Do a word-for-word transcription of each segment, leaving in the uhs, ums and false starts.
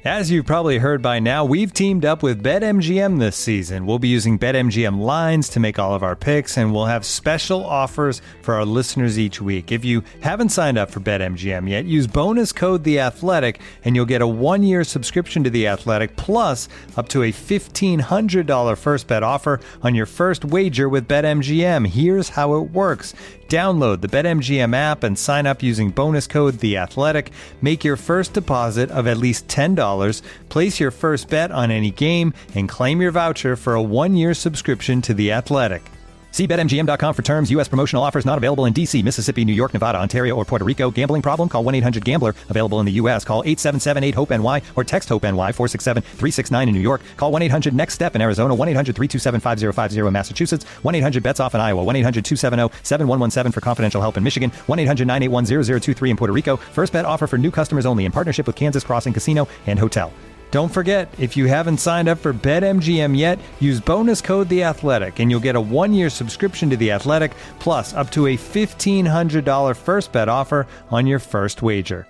As you've probably heard by now, we've teamed up with BetMGM this season. We'll be using BetMGM lines to make all of our picks, and we'll have special offers for our listeners each week. If you haven't signed up for BetMGM yet, use bonus code The Athletic, and you'll get a one-year subscription to The Athletic, plus up to a fifteen hundred dollars first bet offer on your first wager with BetMGM. Here's how it works. Download the BetMGM app and sign up using bonus code The Athletic. Make your first deposit of at least ten dollars. Place your first bet on any game and claim your voucher for a one-year subscription to The Athletic. See Bet M G M dot com for terms. U S promotional offers not available in D C, Mississippi, New York, Nevada, Ontario, or Puerto Rico. Gambling problem? Call one eight hundred gambler. Available in the U S. Call eight seven seven eight hope N Y or text HOPE-NY four six seven three six nine in New York. Call one eight hundred next step in Arizona. one eight hundred three two seven five zero five zero in Massachusetts. one eight hundred bets off in Iowa. one eight hundred two seven zero seven one one seven for confidential help in Michigan. one eight hundred nine eight one zero zero two three in Puerto Rico. First bet offer for new customers only in partnership with Kansas Crossing Casino and Hotel. Don't forget, if you haven't signed up for BetMGM yet, use bonus code The Athletic, and you'll get a one-year subscription to The Athletic, plus up to a fifteen hundred dollars first bet offer on your first wager.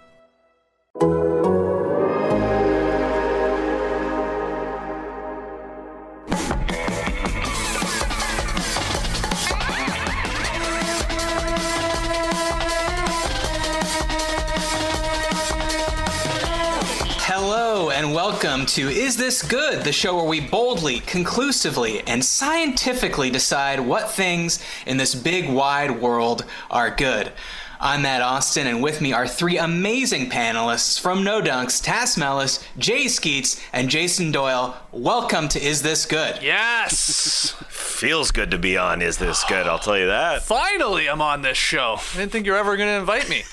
Welcome to Is This Good? The show where we boldly, conclusively, and scientifically decide what things in this big, wide world are good. I'm Matt Austin, and with me are three amazing panelists from No Dunks, Tass Mellis, Jay Skeets, and Jason Doyle. Welcome to Is This Good? Yes! Feels good to be on Is This Good, I'll tell you that. Finally, I'm on this show. I didn't think you were ever going to invite me.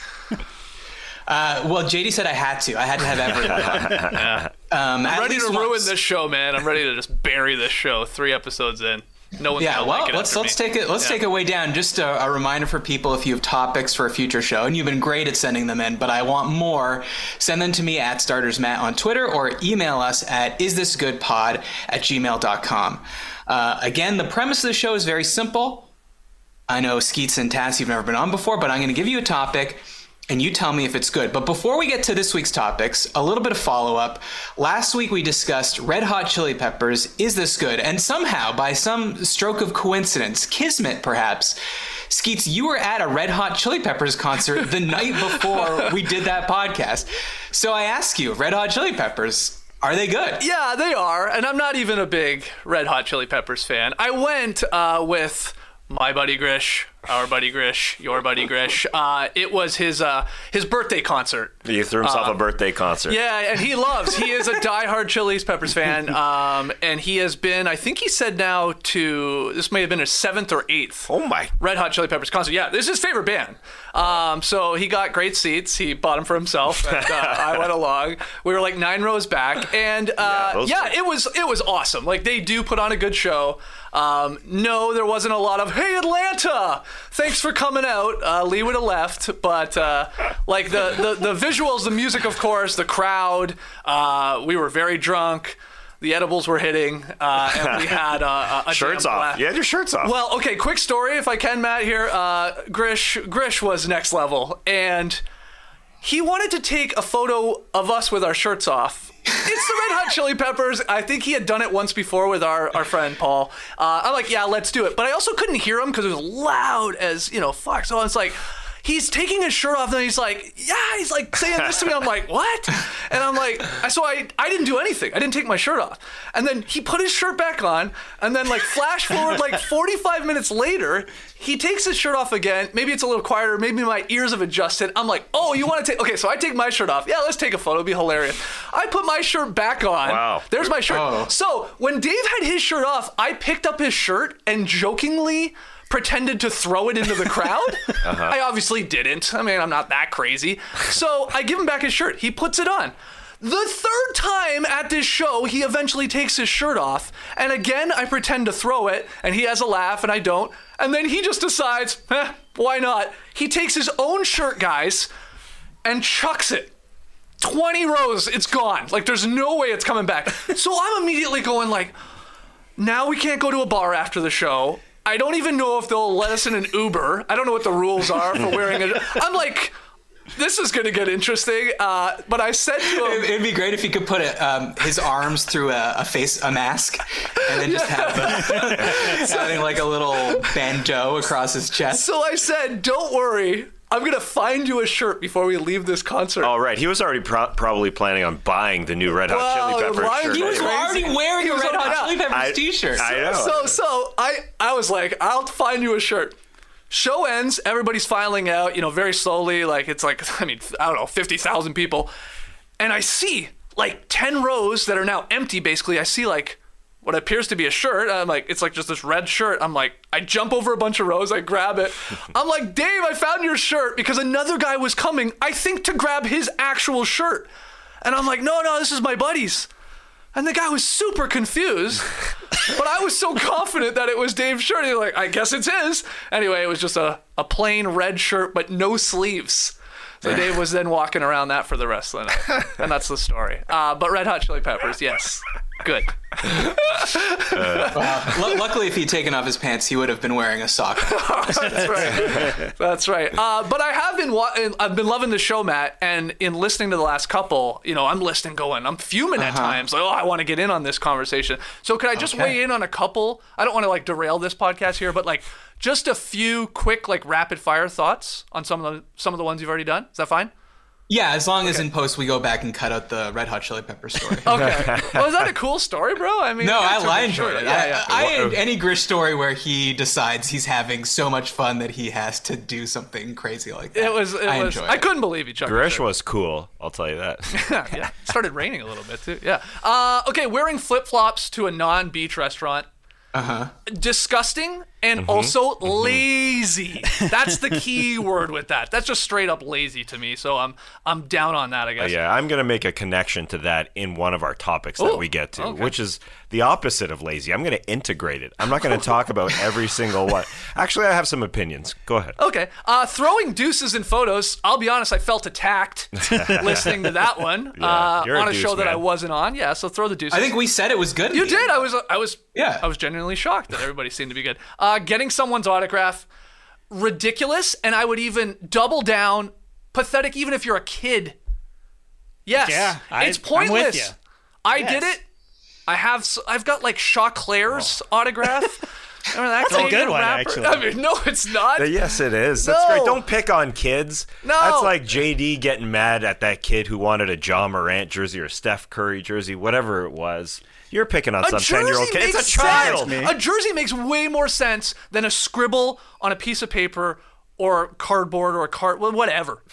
Uh, well, J D said I had to. I had to have everyone. yeah. um, I'm ready to once. ruin this show, man. I'm ready to just bury this show three episodes in. No one's yeah, gonna well, like it let's let's me. take it. Let's yeah. take it way down. Just a, a reminder for people: if you have topics for a future show, and you've been great at sending them in, but I want more, send them to me at StartersMatt on Twitter or email us at isthisgoodpod at gmail dot com. Uh, again, the premise of the show is very simple. I know Skeets and Tass, you've never been on before, but I'm going to give you a topic, and you tell me if it's good. But before we get to this week's topics, a little bit of follow-up. Last week we discussed Red Hot Chili Peppers, Is This Good? And somehow, by some stroke of coincidence, kismet perhaps, Skeets, you were at a Red Hot Chili Peppers concert the night before we did that podcast. So I ask you, Red Hot Chili Peppers, are they good? Yeah, they are. And I'm not even a big Red Hot Chili Peppers fan. I went uh, with my buddy Grish, our buddy Grish, your buddy Grish. Uh, it was his uh, his birthday concert. You threw himself um, a birthday concert. Yeah, and he loves. He is a diehard Chili Peppers fan, um, and he has been. I think he said now to this may have been his seventh or eighth. Oh my! Red Hot Chili Peppers concert. Yeah, this is his favorite band. Um, so he got great seats. He bought them for himself, and uh, I went along. We were like nine rows back, and uh, yeah, yeah it was it was awesome. Like they do put on a good show. Um, no, there wasn't a lot of, hey, Atlanta, thanks for coming out. Uh, Lee would have left, but uh, like the, the, the visuals, the music, of course, the crowd, uh, we were very drunk. The edibles were hitting, uh, and we had uh, a, a shirts damn off. blast. You had your shirts off. Well, okay, quick story, if I can, Matt, here. Uh, Grish, Grish was next level, and he wanted to take a photo of us with our shirts off. It's the Red Hot Chili Peppers. I think he had done it once before with our, our friend Paul. Uh, I'm like, yeah, let's do it. But I also couldn't hear him because it was loud as, you know, fuck. So I was like, he's taking his shirt off and he's like, yeah, he's like saying this to me. I'm like, what? And I'm like, so I, I didn't do anything. I didn't take my shirt off. And then he put his shirt back on, and then like flash forward like forty-five minutes later, he takes his shirt off again. Maybe it's a little quieter. Maybe my ears have adjusted. I'm like, oh, you want to take, okay, so I take my shirt off. Yeah, let's take a photo. It'd be hilarious. I put my shirt back on. Wow. There's my shirt. Oh. So when Dave had his shirt off, I picked up his shirt and jokingly pretended to throw it into the crowd. Uh-huh. I obviously didn't. I mean, I'm not that crazy. So I give him back his shirt. He puts it on. The third time at this show, he eventually takes his shirt off. And again, I pretend to throw it, and he has a laugh, and I don't. And then he just decides, eh, why not? He takes his own shirt, guys, and chucks it. twenty rows, it's gone. Like, there's no way it's coming back. So I'm immediately going like, now we can't go to a bar after the show. I don't even know if they'll let us in an Uber. I don't know what the rules are for wearing it. I'm like, this is going to get interesting. Uh, but I said to him, it'd be great if he could put a, um, his arms through a, a face, a mask, and then just have a, having like a little bandeau across his chest. So I said, don't worry. I'm going to find you a shirt before we leave this concert. All right. He was already pro- probably planning on buying the new Red Hot Well, Chili Peppers Ryan- shirt. He was anyway. already wearing a was Red Hot already- Chili Peppers I- t-shirt. I know. So, so I, I was like, I'll find you a shirt. Show ends. Everybody's filing out, you know, very slowly. Like, it's like, I mean, I don't know, fifty thousand people. And I see like ten rows that are now empty, basically. I see like what appears to be a shirt. I'm like, it's like just this red shirt. I'm like, I jump over a bunch of rows. I grab it. I'm like, Dave, I found your shirt because another guy was coming, I think, to grab his actual shirt. And I'm like, no, no, this is my buddy's. And the guy was super confused, but I was so confident that it was Dave's shirt. He's like, I guess it's his. Anyway, it was just a, a plain red shirt, but no sleeves. So Dave was then walking around that for the rest of the night. And that's the story. Uh, but Red Hot Chili Peppers, yes. Good. uh, L- luckily, if he'd taken off his pants, he would have been wearing a sock. That's right. That's right. Uh, but I have been wa- I've been loving the show, Matt, and in listening to the last couple, you know, I'm listening, going, I'm fuming at Uh-huh. times. Like, oh, I want to get in on this conversation. So could I just Okay. weigh in on a couple? I don't want to like derail this podcast here, but like just a few quick, like rapid fire thoughts on some of the some of the ones you've already done. Is that fine? Yeah, as long as in post we go back and cut out the Red Hot Chili Pepper story. Okay. Well, is that a cool story, bro? I mean, No, yeah, I, it's a I good enjoyed story. it. Yeah, yeah. I, I, any Grish story where he decides he's having so much fun that he has to do something crazy like that. It was. It I was. enjoyed I it. couldn't believe he chucked it. Grish was cool. I'll tell you that. yeah. It started raining a little bit too. Yeah. Uh, okay, wearing flip flops to a non-beach restaurant. Uh huh. Disgusting and also lazy. That's the key word with that. That's just straight up lazy to me. So I'm I'm down on that, I guess. Yeah, I'm going to make a connection to that in one of our topics that Ooh, we get to, okay. which is the opposite of lazy. I'm going to integrate it. I'm not going to talk about every single one. Actually, I have some opinions. Go ahead. Okay. Uh, throwing deuces in photos. I'll be honest, I felt attacked listening to that one Yeah, uh, you're a on a deuce, show that I man. wasn't on. Yeah. So throw the deuces. I think we said it was good. in You the did. end. I was. I was. Yeah. I was genuinely shocked that everybody seemed to be good. Uh, getting someone's autograph, ridiculous, and I would even double down, pathetic. Even if you're a kid. Yes. Yeah, I- it's I'm pointless. with you. I Yes. did it. I have. s- I've got like Shaw Claire's autograph. Remember that That's a Canadian good one, rapper? actually. I mean, no, it's not. Uh, Yes, it is. That's No. great. Don't pick on kids. No. That's like J D getting mad at that kid who wanted a John Morant jersey or Steph Curry jersey, whatever it was. You're picking on A some ten-year-old jersey kid. It's makes a child. sense. A jersey makes way more sense than a scribble on a piece of paper or cardboard or a card, well, whatever.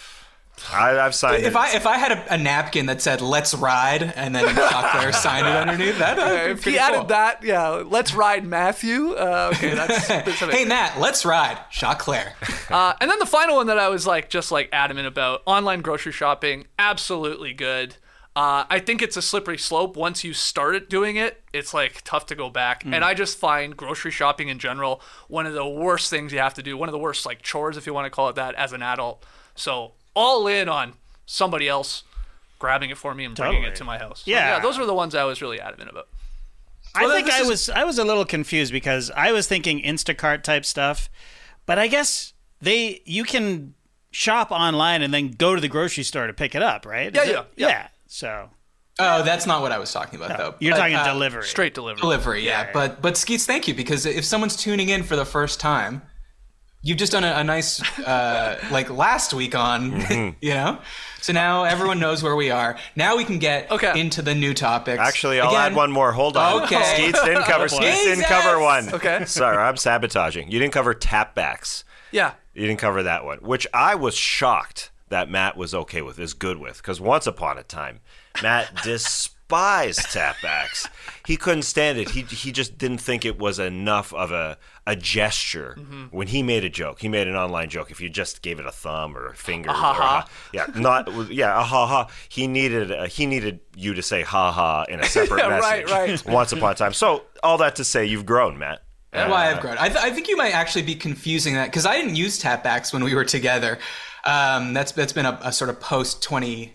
I, I've signed If it. I if I had a, a napkin that said "Let's ride" and then Chuck Claire signed it underneath, that would be If he pretty added cool. that, yeah, let's ride Matthew. Uh, okay, that's, that's Hey Matt, let's ride, Chuck Claire. Uh, and then the final one that I was like just like adamant about: online grocery shopping, absolutely good. Uh, I think it's a slippery slope. Once you start doing it, it's like tough to go back. And I just find grocery shopping in general one of the worst things you have to do. One of the worst like chores, if you want to call it that, as an adult. So all in on somebody else grabbing it for me and bringing Totally. it to my house. So, Yeah. yeah, those were the ones I was really adamant about. I Well, think this I is- was I was a little confused because I was thinking Instacart type stuff, but I guess they you can shop online and then go to the grocery store to pick it up, right? Yeah, Is it- yeah, yeah. yeah. So Oh, that's not what I was talking about though. you're But, talking uh, delivery. Straight delivery. Delivery, yeah. But but Skeets, thank you, because if someone's tuning in for the first time, you've just done a, a nice uh, like last week on, you know. So now everyone knows where we are. Now we can get Okay. into the new topics. Actually, I'll Again, add one more. Hold on. Okay. Skeets didn't cover. Skeets didn't cover Jesus! one. Okay. Sorry, I'm sabotaging. You didn't cover tapbacks. Yeah. You didn't cover that one, which I was shocked that Matt was okay with, is good with, because once upon a time, Matt despised tapbacks. He couldn't stand it. He he just didn't think it was enough of a a gesture when he made a joke. He made an online joke. If you just gave it a thumb or a finger, or a ha, yeah, not yeah, a ha ha. He needed uh, he needed you to say ha ha in a separate Yeah, right, message. right. Once upon a time. So all that to say, you've grown, Matt. That's why I've grown. I, th- I think you might actually be confusing that because I didn't use tapbacks when we were together. Um, that's that's been a, a sort of post twenty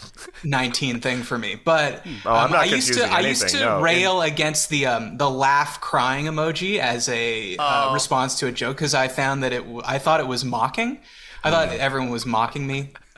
nineteen thing for me. But Oh, I'm um, not I used to confusing I used to anything, no. rail against the um, the laugh crying emoji as a uh, response to a joke because I found that it w- I thought it was mocking. I thought everyone was mocking me.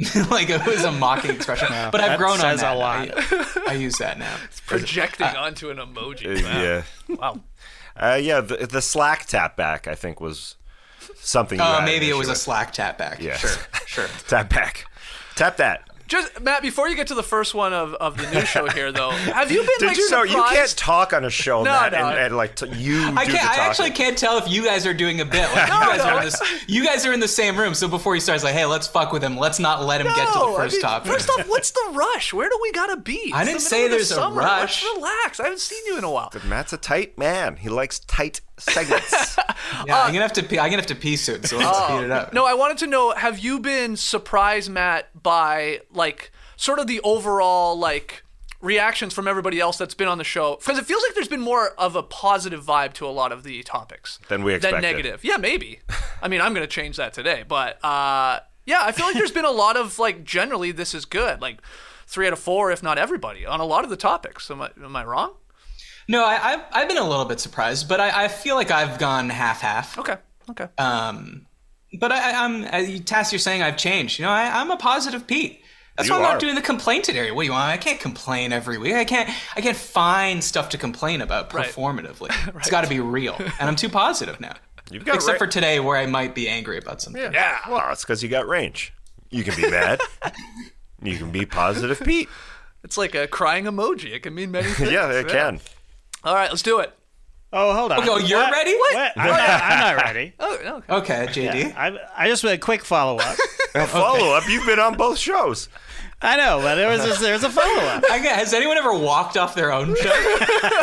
Like it was a mocking expression. But I've that grown on says that. a lot. I, I use that now. Projecting onto an emoji. Wow. Yeah. Wow. Uh, yeah, the, the Slack tap back, I think, was something you Oh, had maybe an it was issue a with. Slack tap back. Yeah. Sure, sure. Tap back. Tap that. Just Matt, before you get to the first one of, of the new show here, though, have you been Did like you know surprised? you can't talk on a show, No, Matt, no. and, and like t- you I do can't. the I talking. actually can't tell if you guys are doing a bit. Like you guys are in this. You guys are in the same room. So before he starts, like, hey, let's fuck with him. Let's not let him get to the No, first I mean, topic. First off, what's the rush? Where do we gotta be? I It's didn't the say middle of the there's a summer. rush. Let's relax. I haven't seen you in a while. Matt's a tight man. He likes tight segments. yeah, I'm gonna have to pee. I'm gonna have to pee soon. So let's speed it up. No, I wanted to know, have you been surprised, Matt, by like sort of the overall like reactions from everybody else that's been on the show? Because it feels like there's been more of a positive vibe to a lot of the topics Than we than expected. negative. Yeah, maybe. I mean, I'm gonna change that today, but uh, yeah, I feel like there's been a lot of like generally this is good, like three out of four, if not everybody, on a lot of the topics. Am I am I wrong? No, I, I've I've been a little bit surprised, but I, I feel like I've gone half half. Okay. Okay. Um, but I, I'm as you, Tass, you're saying I've changed. You know, I, I'm a positive Pete. That's You why I'm are. not doing the complainted area. What do you want? I can't complain every week. I can't. I can't find stuff to complain about Right. performatively. It's got to be real, and I'm too positive now. You've got Except ra- for today, where I might be angry about something. Yeah. Well, it's because you got range. You can be mad. You can be positive, Pete. It's like a crying emoji. It can mean many things. Yeah, it can. All right, let's do it. Oh, hold on. Okay, oh, you're What? ready? What? I'm, not, I'm not ready. Oh, okay. Okay, J D. Yeah, I, I just want a quick follow up. A follow up. You've been on both shows. I know, but there was a, there's a follow up. I got, has anyone ever walked off their own show?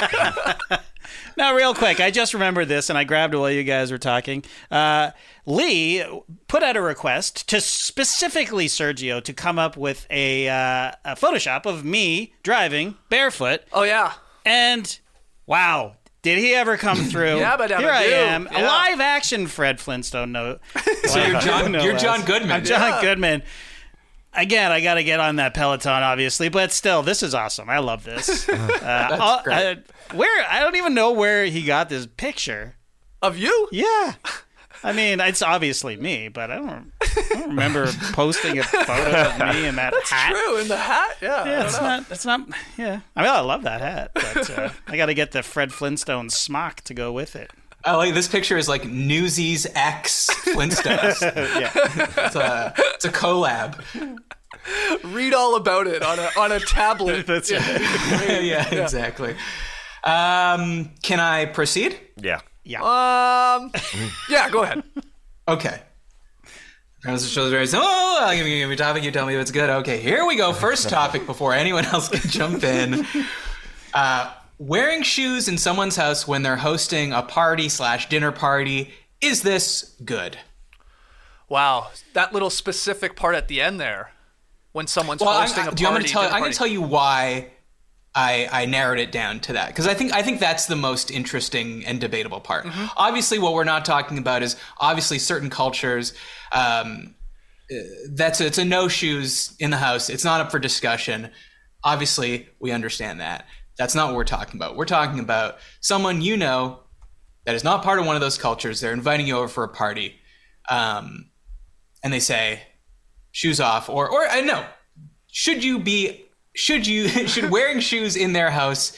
Now, real quick, I just remembered this, and I grabbed it while you guys were talking. Uh, Lee put out a request to specifically Sergio to come up with a, uh, a Photoshop of me driving barefoot, Oh, yeah. and wow, did he ever come through? Yeah, but here I do. am, a Yeah. live action Fred Flintstone. No, So you're John. no You're less. John Goodman. I'm John Yeah. Goodman. Again, I got to get on that Peloton, obviously, but still, this is awesome. I love this. Uh, I'll- great. I- where I don't even know where he got this picture. Of you? Yeah, I mean, it's obviously me, but I don't, I don't remember posting a photo of me in that hat. True, in the hat? Yeah. Yeah, I it's don't know. not. It's not. Yeah, I mean, I love that hat, but uh, I got to get the Fred Flintstone smock to go with it. I like this picture is like Newsies X Flintstones. Yeah, It's a it's a collab. Read all about it on a on a tablet. that's Yeah. right. yeah, exactly. Um, can I proceed? Yeah. Yeah. Um, yeah, go ahead. Okay. Premise of the show is very simple. Oh, I'll give you give me a topic. You tell me if it's good. Okay, here we go. First topic before anyone else can jump in. Uh, wearing shoes in someone's house when they're hosting a party slash dinner party. Is this good? Wow, that little specific part at the end there, when someone's Well, hosting I'm, a do you want party. me to tell? dinner I'm going party. to tell you why I, I narrowed it down to that because I think I think that's the most interesting and debatable part. Mm-hmm. Obviously, what we're not talking about is obviously certain cultures. Um, uh, that's a, it's a no shoes in the house. It's not up for discussion. Obviously, we understand that. That's not what we're talking about. We're talking about someone you know that is not part of one of those cultures. They're inviting you over for a party, um, and they say, "Shoes off," or or I know, should you be should you should wearing shoes in their house?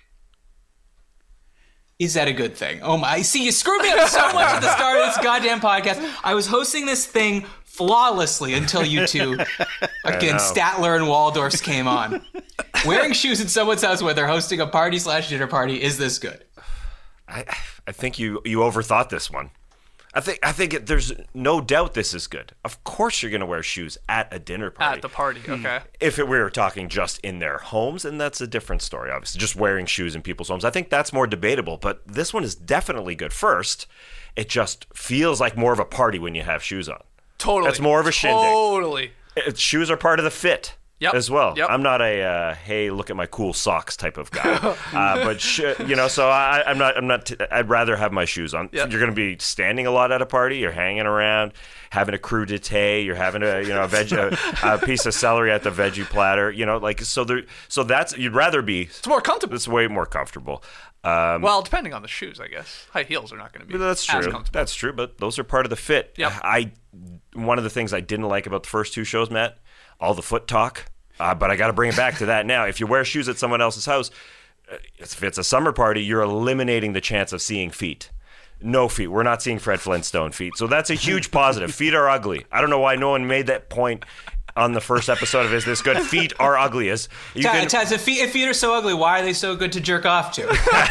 Is that a good thing? Oh my! See, you screwed me up so much at the start of this goddamn podcast. I was hosting this thing flawlessly until you two, again, know. Statler and Waldorfs came on. Wearing shoes in someone's house where they're hosting a party slash dinner party, is this good? I I think you you overthought this one. I think I think it, there's no doubt this is good. Of course, you're going to wear shoes at a dinner party. At the party, okay. If it, we were talking just in their homes, and that's a different story, obviously. Just wearing shoes in people's homes. I think that's more debatable, but this one is definitely good. First, it just feels like more of a party when you have shoes on. Totally. That's more of a shindig. Totally. It, shoes are part of the fit. Yep. As well. Yep. I'm not a uh, hey, look at my cool socks type of guy, uh, but sh- you know, so I, I'm not. I'm not. T- I'd rather have my shoes on. Yep. You're going to be standing a lot at a party. You're hanging around, having a crudité. You're having a you know a veg a, a piece of celery at the veggie platter. You know, like so. There. So that's you'd rather be. It's more comfortable. It's way more comfortable. Um, Well, depending on the shoes, I guess. High heels are not going to be that's as true. comfortable. That's true. But those are part of the fit. Yep. I. One of the things I didn't like about the first two shows, Matt, all the foot talk. Uh, but I got to bring it back to that now. If you wear shoes at someone else's house, uh, if it's a summer party, you're eliminating the chance of seeing feet. No feet. We're not seeing Fred Flintstone feet. So that's a huge positive. Feet are ugly. I don't know why no one made that point on the first episode of Is This Good? Feet are ugly. As you Taz, can... Taz, if, feet, if feet are so ugly, why are they so good to jerk off to?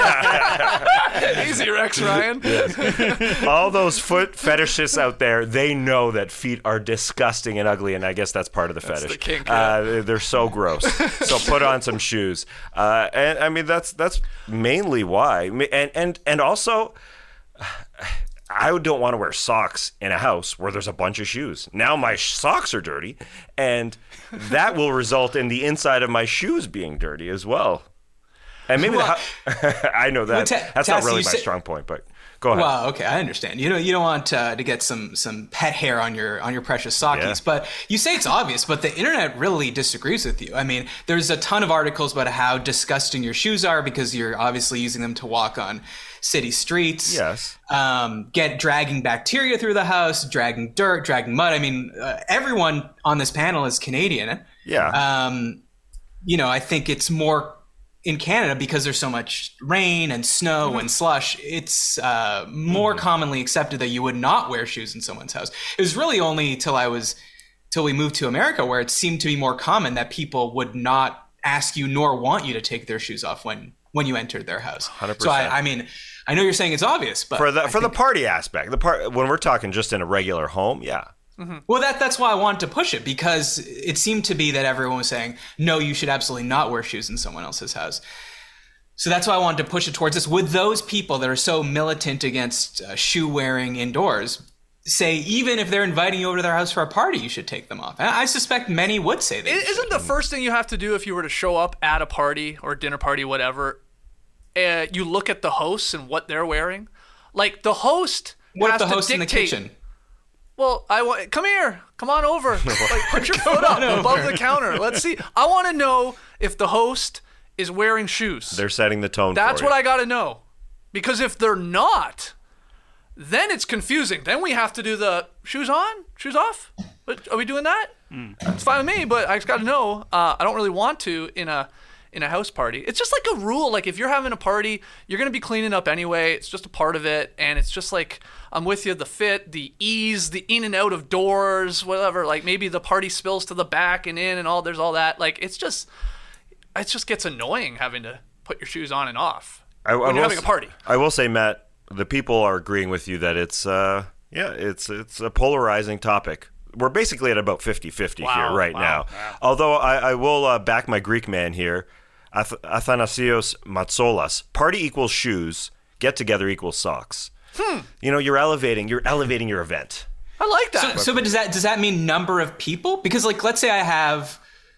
Easy, Rex Ryan. Yes. All those foot fetishists out there, they know that feet are disgusting and ugly, and I guess that's part of the that's fetish. The kink, yeah. uh, they're so gross. So put on some shoes. Uh, and I mean, that's that's mainly why. And and and also, I don't want to wear socks in a house where there's a bunch of shoes. Now my socks are dirty, and that will result in the inside of my shoes being dirty as well. And maybe well, the, I know that well, t- that's Tassie, not really my say, strong point, but go ahead. Well, okay, I understand. You know, you don't want uh, to get some some pet hair on your on your precious sockies, yeah. But you say it's obvious, but the internet really disagrees with you. I mean, there's a ton of articles about how disgusting your shoes are because you're obviously using them to walk on city streets. Yes. Um, get dragging bacteria through the house, dragging dirt, dragging mud. I mean, uh, everyone on this panel is Canadian. Yeah. Um, you know, I think it's more in Canada because there's so much rain and snow mm-hmm. and slush. It's uh, more mm-hmm. commonly accepted that you would not wear shoes in someone's house. It was really only till I was till we moved to America where it seemed to be more common that people would not ask you nor want you to take their shoes off when when you entered their house. one hundred percent. So I, I mean. I know you're saying it's obvious, but for the I for think, the party aspect, the part when we're talking just in a regular home, yeah. Mm-hmm. Well, that that's why I wanted to push it because it seemed to be that everyone was saying no, you should absolutely not wear shoes in someone else's house. So that's why I wanted to push it towards this. With those people that are so militant against uh, shoe wearing indoors, say even if they're inviting you over to their house for a party, you should take them off. And I suspect many would say that. Isn't the first thing you have to do if you were to show up at a party or dinner party, whatever? Uh, you look at the hosts and what they're wearing. Like the host. What has if the host to in the kitchen? Well, I want. Come here. Come on over. Like put your foot up over. above the counter. Let's see. I want to know if the host is wearing shoes. They're setting the tone. That's for what you. I got to know. Because if they're not, then it's confusing. Then we have to do the shoes on, shoes off. Are we doing that? Mm. It's fine with me, but I just got to know. Uh, I don't really want to in a. in a house party. It's just like a rule. Like if you're having a party, you're going to be cleaning up anyway. It's just a part of it. And it's just like, I'm with you, the fit, the ease, the in and out of doors, whatever. Like maybe the party spills to the back and in and all, there's all that. Like it's just, it just gets annoying having to put your shoes on and off I, when I you're having a party. I will say, Matt, the people are agreeing with you that it's, uh, yeah, it's, it's a polarizing topic. We're basically at about fifty-fifty wow, here right wow, now. Wow. Although I, I will uh, back my Greek man here. Ath- Athanasios Matsolas. Party equals shoes. Get together equals socks. Hmm. You know, you're elevating. You're elevating your event. I like that. So, so, but does that does that mean number of people? Because, like, let's say I have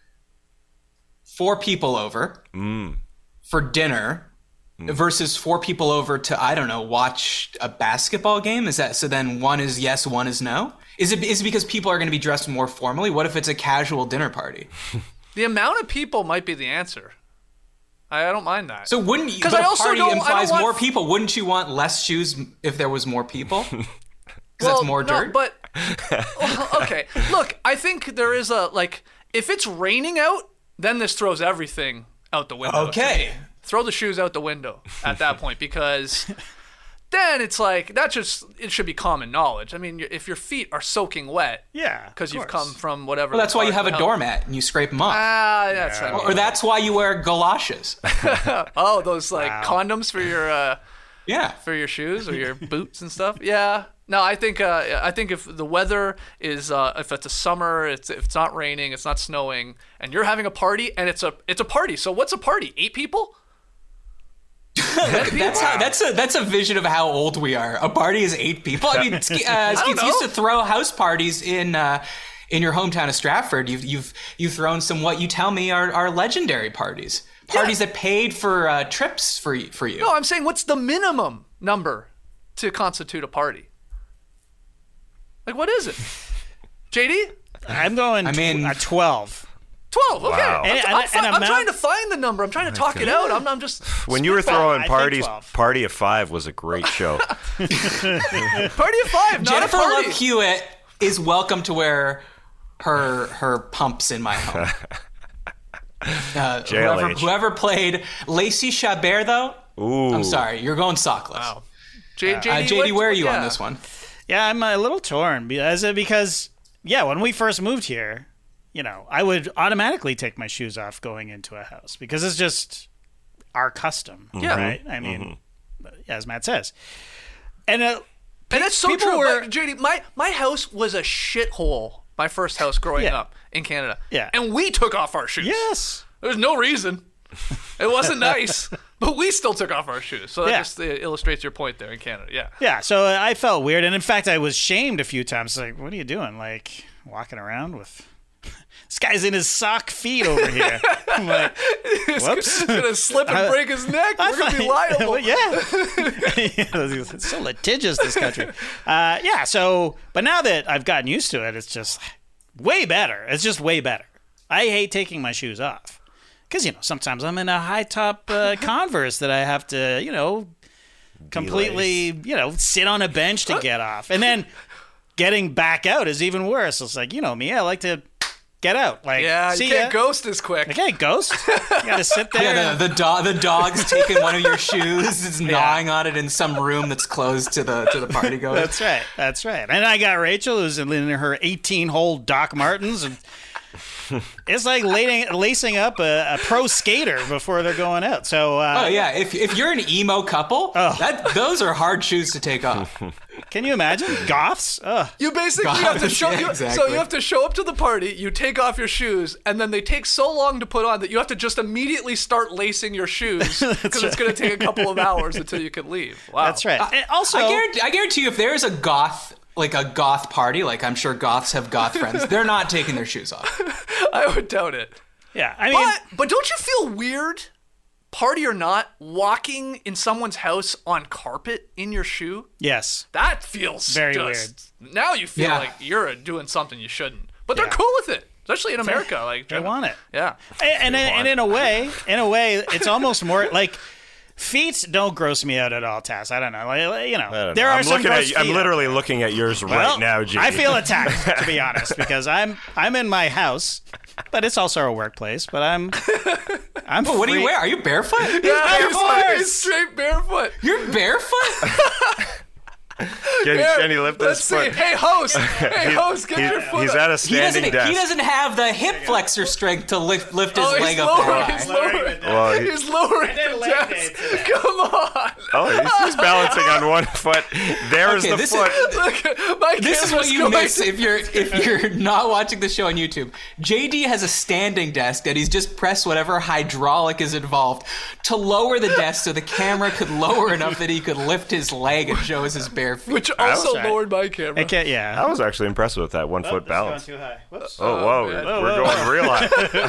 four people over mm. for dinner mm. versus four people over to I don't know watch a basketball game. Is that so? Then one is yes, one is no. Is it is it because people are going to be dressed more formally? What if it's a casual dinner party? The amount of people might be the answer. I don't mind that. So wouldn't you? Because I also party implies more f- people. Wouldn't you want less shoes if there was more people? Because well, that's more dirt. No, but well, okay, look, I think there is a like if it's raining out, then this throws everything out the window. Okay, throw the shoes out the window at that point because then it's like that just it should be common knowledge. I mean, if your feet are soaking wet, yeah, because you've come from whatever. Well, that's why you have a help. doormat and you scrape them off. Ah, that's yeah. or, or that's why you wear galoshes. Oh, those like wow. condoms for your uh, yeah for your shoes or your boots and stuff. Yeah. No, I think uh, I think if the weather is uh, if it's a summer, it's if it's not raining, it's not snowing, and you're having a party and it's a it's a party. So what's a party? Eight people? that's how, that's a that's a vision of how old we are. A party is eight people. I mean, uh, Skeets used to throw house parties in uh, in your hometown of Stratford. You've you've you've thrown some what you tell me are, are legendary parties. Parties yeah. that paid for uh, trips for you, for you. No, I'm saying what's the minimum number to constitute a party? Like what is it? J D? I'm going. I mean, tw- twelve. twelve, okay. Wow. I'm, And- I'm, and- fi- and I'm amount- trying to find the number. I'm trying to talk it out. I'm, I'm just... When you were throwing I think parties, twelve. Party of Five was a great show. Party of five, not Jennifer a party. Love Hewitt is welcome to wear her her pumps in my home. Uh, J L H. whoever, whoever played Lacey Chabert, though, Ooh. I'm sorry, you're going sockless. Wow. J- J D, Uh, J D, what- where are you yeah. on this one? Yeah, I'm a little torn because, because, yeah, when we first moved here, you know, I would automatically take my shoes off going into a house because it's just our custom, Yeah. right? I mean, as Matt says. And uh, And that's so people true. were- Like, J D, my, my house was a shithole, my first house growing Yeah. up in Canada. Yeah. And we took off our shoes. yes. There's no reason. It wasn't nice, but we still took off our shoes. So that Yeah. just uh, illustrates your point there in Canada. Yeah. Yeah, so I felt weird. And in fact, I was shamed a few times. Like, what are you doing? Like, walking around with... This guy's in his sock feet over here. I'm like, whoops. He's gonna slip and break his neck. We're gonna be liable. Well, yeah. It's so litigious, this country. Uh, yeah, so, but now that I've gotten used to it, it's just way better. It's just way better. I hate taking my shoes off. Because, you know, sometimes I'm in a high top uh, Converse that I have to, you know, completely, you know, sit on a bench to get off. And then getting back out is even worse. It's like, you know me, I like to get out. Like, Yeah, see you can't ya. ghost as quick. I can't ghost. You gotta sit there. Yeah, and- the the, dog, the dog's taking one of your shoes, it's gnawing on it in some room that's closed to the to the party goers. That's right. That's right. And I got Rachel, who's in her eighteen-hole Doc Martens, and it's like lacing, lacing up a, a pro skater before they're going out. So, uh, Oh yeah, if if you're an emo couple, Oh. that those are hard shoes to take off. can you imagine goths? Ugh. You basically God, have to show yeah, you, so exactly. you have to show up to the party, you take off your shoes, and then they take so long to put on that you have to just immediately start lacing your shoes because it's going to take a couple of hours until you can leave. Wow. That's right. And also, I guarantee, I guarantee you, if there's a goth like a goth party, like I'm sure goths have goth friends, they're not taking their shoes off. I would doubt it. yeah, I mean, But but don't you feel weird, party or not, walking in someone's house on carpet in your shoe? yes. That feels Very just, Now you feel Yeah. like you're doing something you shouldn't. But they're Yeah. cool with it, especially in America. Like They want it. Yeah. And, and, and in a way, in a way, it's almost more like feet don't gross me out at all, Tass. I don't know. Like, you know, I don't there know. are I'm some looking gross at. I'm feet out literally there. looking at yours right Well, now, G. I feel attacked, to be honest, because I'm I'm in my house, but it's also a workplace. But I'm I'm. What do you free- wear? Are you barefoot? Yeah, he's, like, course. he's straight barefoot. You're barefoot? Can, Here, can he lift let's his see. foot? Hey, host. Hey, host, get He- your foot he's up. at a He standing doesn't. desk. He doesn't have the hip flexor strength to lift lift his Oh, leg he's up lowering, that he's high. lowering, Well, he- he's lowering did the leg desk. day today. Come on. Oh, he's, he's balancing on one foot. There's Okay, the this foot. is Look, my this is what camera's you going- miss if you're if you're not watching the show on YouTube. J D has a standing desk that he's just pressed whatever hydraulic is involved to lower the desk so the camera could lower enough that he could lift his leg and show us his bare feet. Which also sorry. lowered my camera. I can't, yeah. I was actually impressed with that one foot balance. Too high. Whoops. Oh, whoa, man. we're Whoa, whoa, going real high.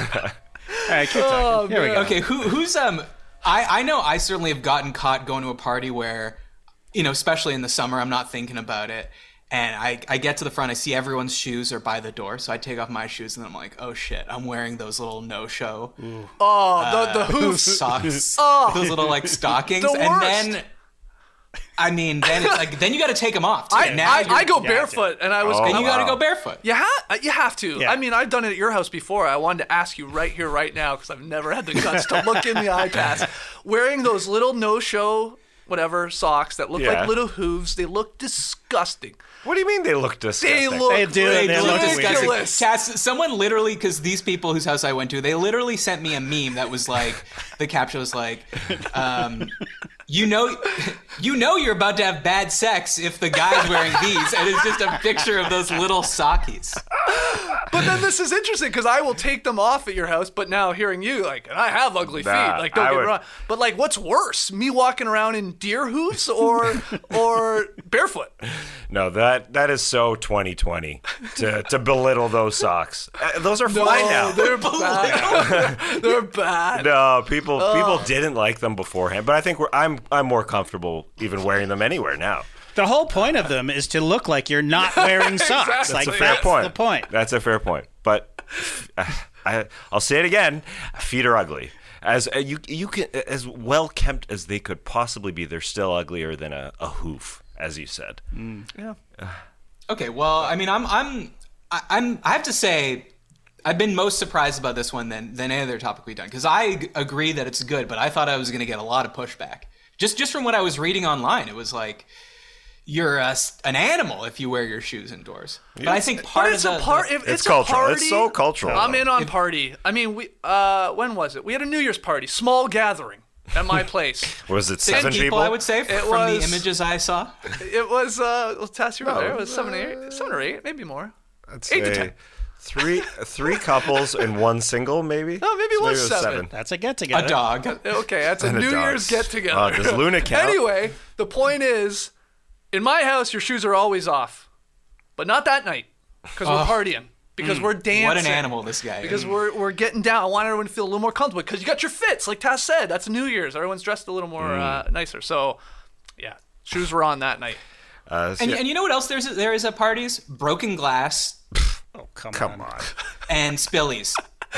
All right, keep talking. Oh, Here we man. go. Okay, who who's um I I know I certainly have gotten caught going to a party where, you know, especially in the summer, I'm not thinking about it. And I, I get to the front, I see everyone's shoes are by the door, so I take off my shoes, and then I'm like, oh shit, I'm wearing those little no-show Oh, the, the hoofs. socks, Oh. those little like stockings, The and worst. then, I mean, then it's like, then you got to take them off. Too. I, now I, you're- I go Yeah, barefoot, and I was. Oh, and you got to wow. go barefoot. You, ha- you have to. Yeah. I mean, I've done it at your house before. I wanted to ask you right here, right now, because I've never had the guts to look in the eye patch. Wearing those little no-show, whatever, socks that look Yeah. like little hooves, they look disgusting. What do you mean they look disgusting? They look They do, they look ridiculous. Cass, someone literally, because these people whose house I went to, they literally sent me a meme that was like, the caption was like, um, you know, you know you're about to have bad sex if the guy's wearing these, and it's just a picture of those little sockies. But then this is interesting because I will take them off at your house, but now hearing you, like, and I have ugly feet, Nah, like, don't I get me would- wrong. But, like, what's worse, me walking around in deer hooves or or barefoot? No, that that is so twenty twenty to to belittle those socks. Uh, those are fine now. they're bad. they're bad. No, people people didn't like them beforehand, but I think we're, I'm I'm more comfortable even wearing them anywhere now. The whole point of them is to look like you're not wearing socks. Exactly. Like, That's a fair that's point. the point. That's a fair point. But uh, I, I'll say it again: feet are ugly. As uh, you you can as well kept as they could possibly be, they're still uglier than a, a hoof, as you said. Okay, well, I mean, I'm I'm I, I'm. I have to say, I've been most surprised about this one than than any other topic we've done because I g- agree that it's good, but I thought I was going to get a lot of pushback. Just just from what I was reading online, it was like you're a, an animal if you wear your shoes indoors. But I think part But it's of the, a part. the- If It's it's, cultural. A party, It's so cultural, I'm though. in on party. I mean, we. Uh, when was it? We had a New Year's party, small gathering at my place. Was it Ten seven people, people? I would say, from was- the images I saw. It was. Uh, well, Tass, you were No, there. It was seven, eight, seven or eight, maybe more. I'd eight to say ten. Three, three couples and one single, maybe. Oh, maybe it So was seven. That's a get together. A dog. Okay, that's a And a New dog. Year's get together. Uh, does Luna count? Anyway, the point is, in my house, your shoes are always off, but not that night because we're partying, because we're dancing. What an animal this guy is. Because we're we're getting down. I want everyone to feel a little more comfortable because you got your fits, like Tass said. That's New Year's. Everyone's dressed a little more uh, nicer. So, yeah, shoes were on that night. Uh, so And, yeah. and you know what else there's there is at parties? Broken glass Oh, come, Come on. on. and spillies.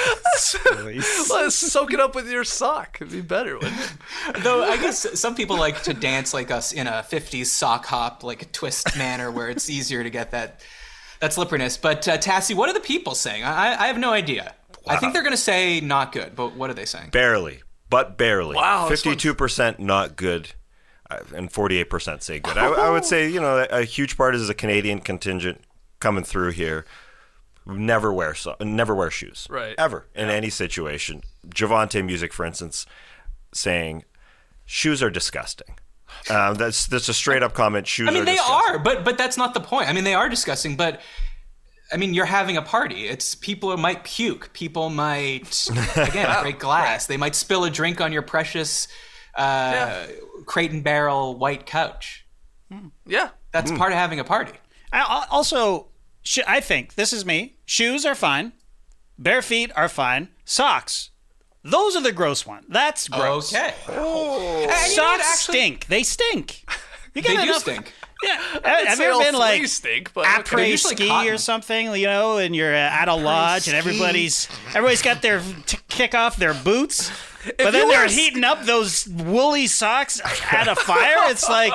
Let's soak it up with your sock. It'd be better, wouldn't it? Though I guess some people like to dance like us in a fifties sock hop, like a twist manner, where it's easier to get that that slipperiness. But uh, Tassie, what are the people saying? I, I have no idea. I think they're going to say not good, but what are they saying? Barely, but barely. Wow, this fifty-two percent not good, uh, and forty-eight percent say good. I, I would say, you know, a huge part is the Canadian contingent coming through here. Never wear so, never wear shoes, Right. Ever in any situation. Javante Music, for instance, saying shoes are disgusting. Um, that's that's a straight up comment. Shoes. I mean, are they disgusting. are, but but that's not the point. I mean, they are disgusting, but I mean, you're having a party. It's people might puke. People might again break glass. They might spill a drink on your precious uh, Yeah. crate and barrel white couch. Yeah. That's part of having a party. I, I- also, sh- I think this is me. Shoes are fine. Bare feet are fine. Socks. Those are the gross one. That's gross. Okay. And you know what, Socks actually- stink. They stink. You They get do enough- stink. Yeah. I'd Have say you ever all been three like stink, but okay. They're après usually ski cotton. or something, you know, and you're uh, at a lodge and everybody's everybody's got their to kick off their boots, but you then were they're s- heating up those woolly socks at a fire. It's like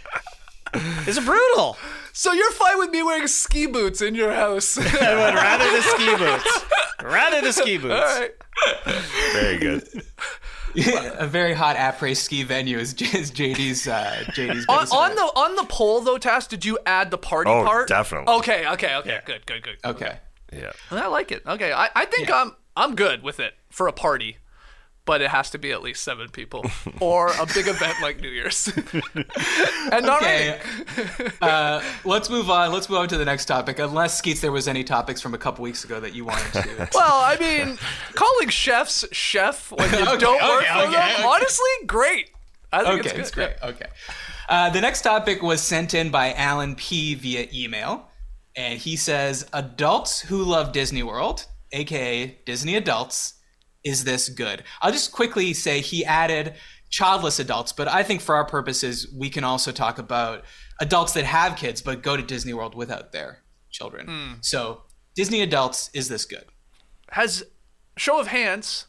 it's brutal. So you're fine with me wearing ski boots in your house? I would rather the ski boots. Rather the ski boots. All right. Very good. A very hot après ski venue is, J- is J D's uh, J D's On, biggest on event. the on the poll though, Tass, did you add the party Oh, part? definitely. Okay, okay, okay. Good, good, good. Okay. Yeah. I like it. Okay, I, I think Yeah. I'm I'm good with it for a party, but it has to be at least seven people or a big event like New Year's. And not Okay. raining. uh, let's move on. Let's move on to the next topic. Unless Skeets, there was any topics from a couple weeks ago that you wanted to. Well, I mean, calling chefs chef when you Okay, don't work okay, for okay, them, okay. honestly, great. I think Okay, it's, it's good. great. Okay. Uh, the next topic was sent in by Alan P via email, and he says, "Adults who love Disney World, aka Disney adults, is this good?" I'll just quickly say he added childless adults, but I think for our purposes, we can also talk about adults that have kids but go to Disney World without their children. Hmm. So, Disney adults, is this good? Has show of hands,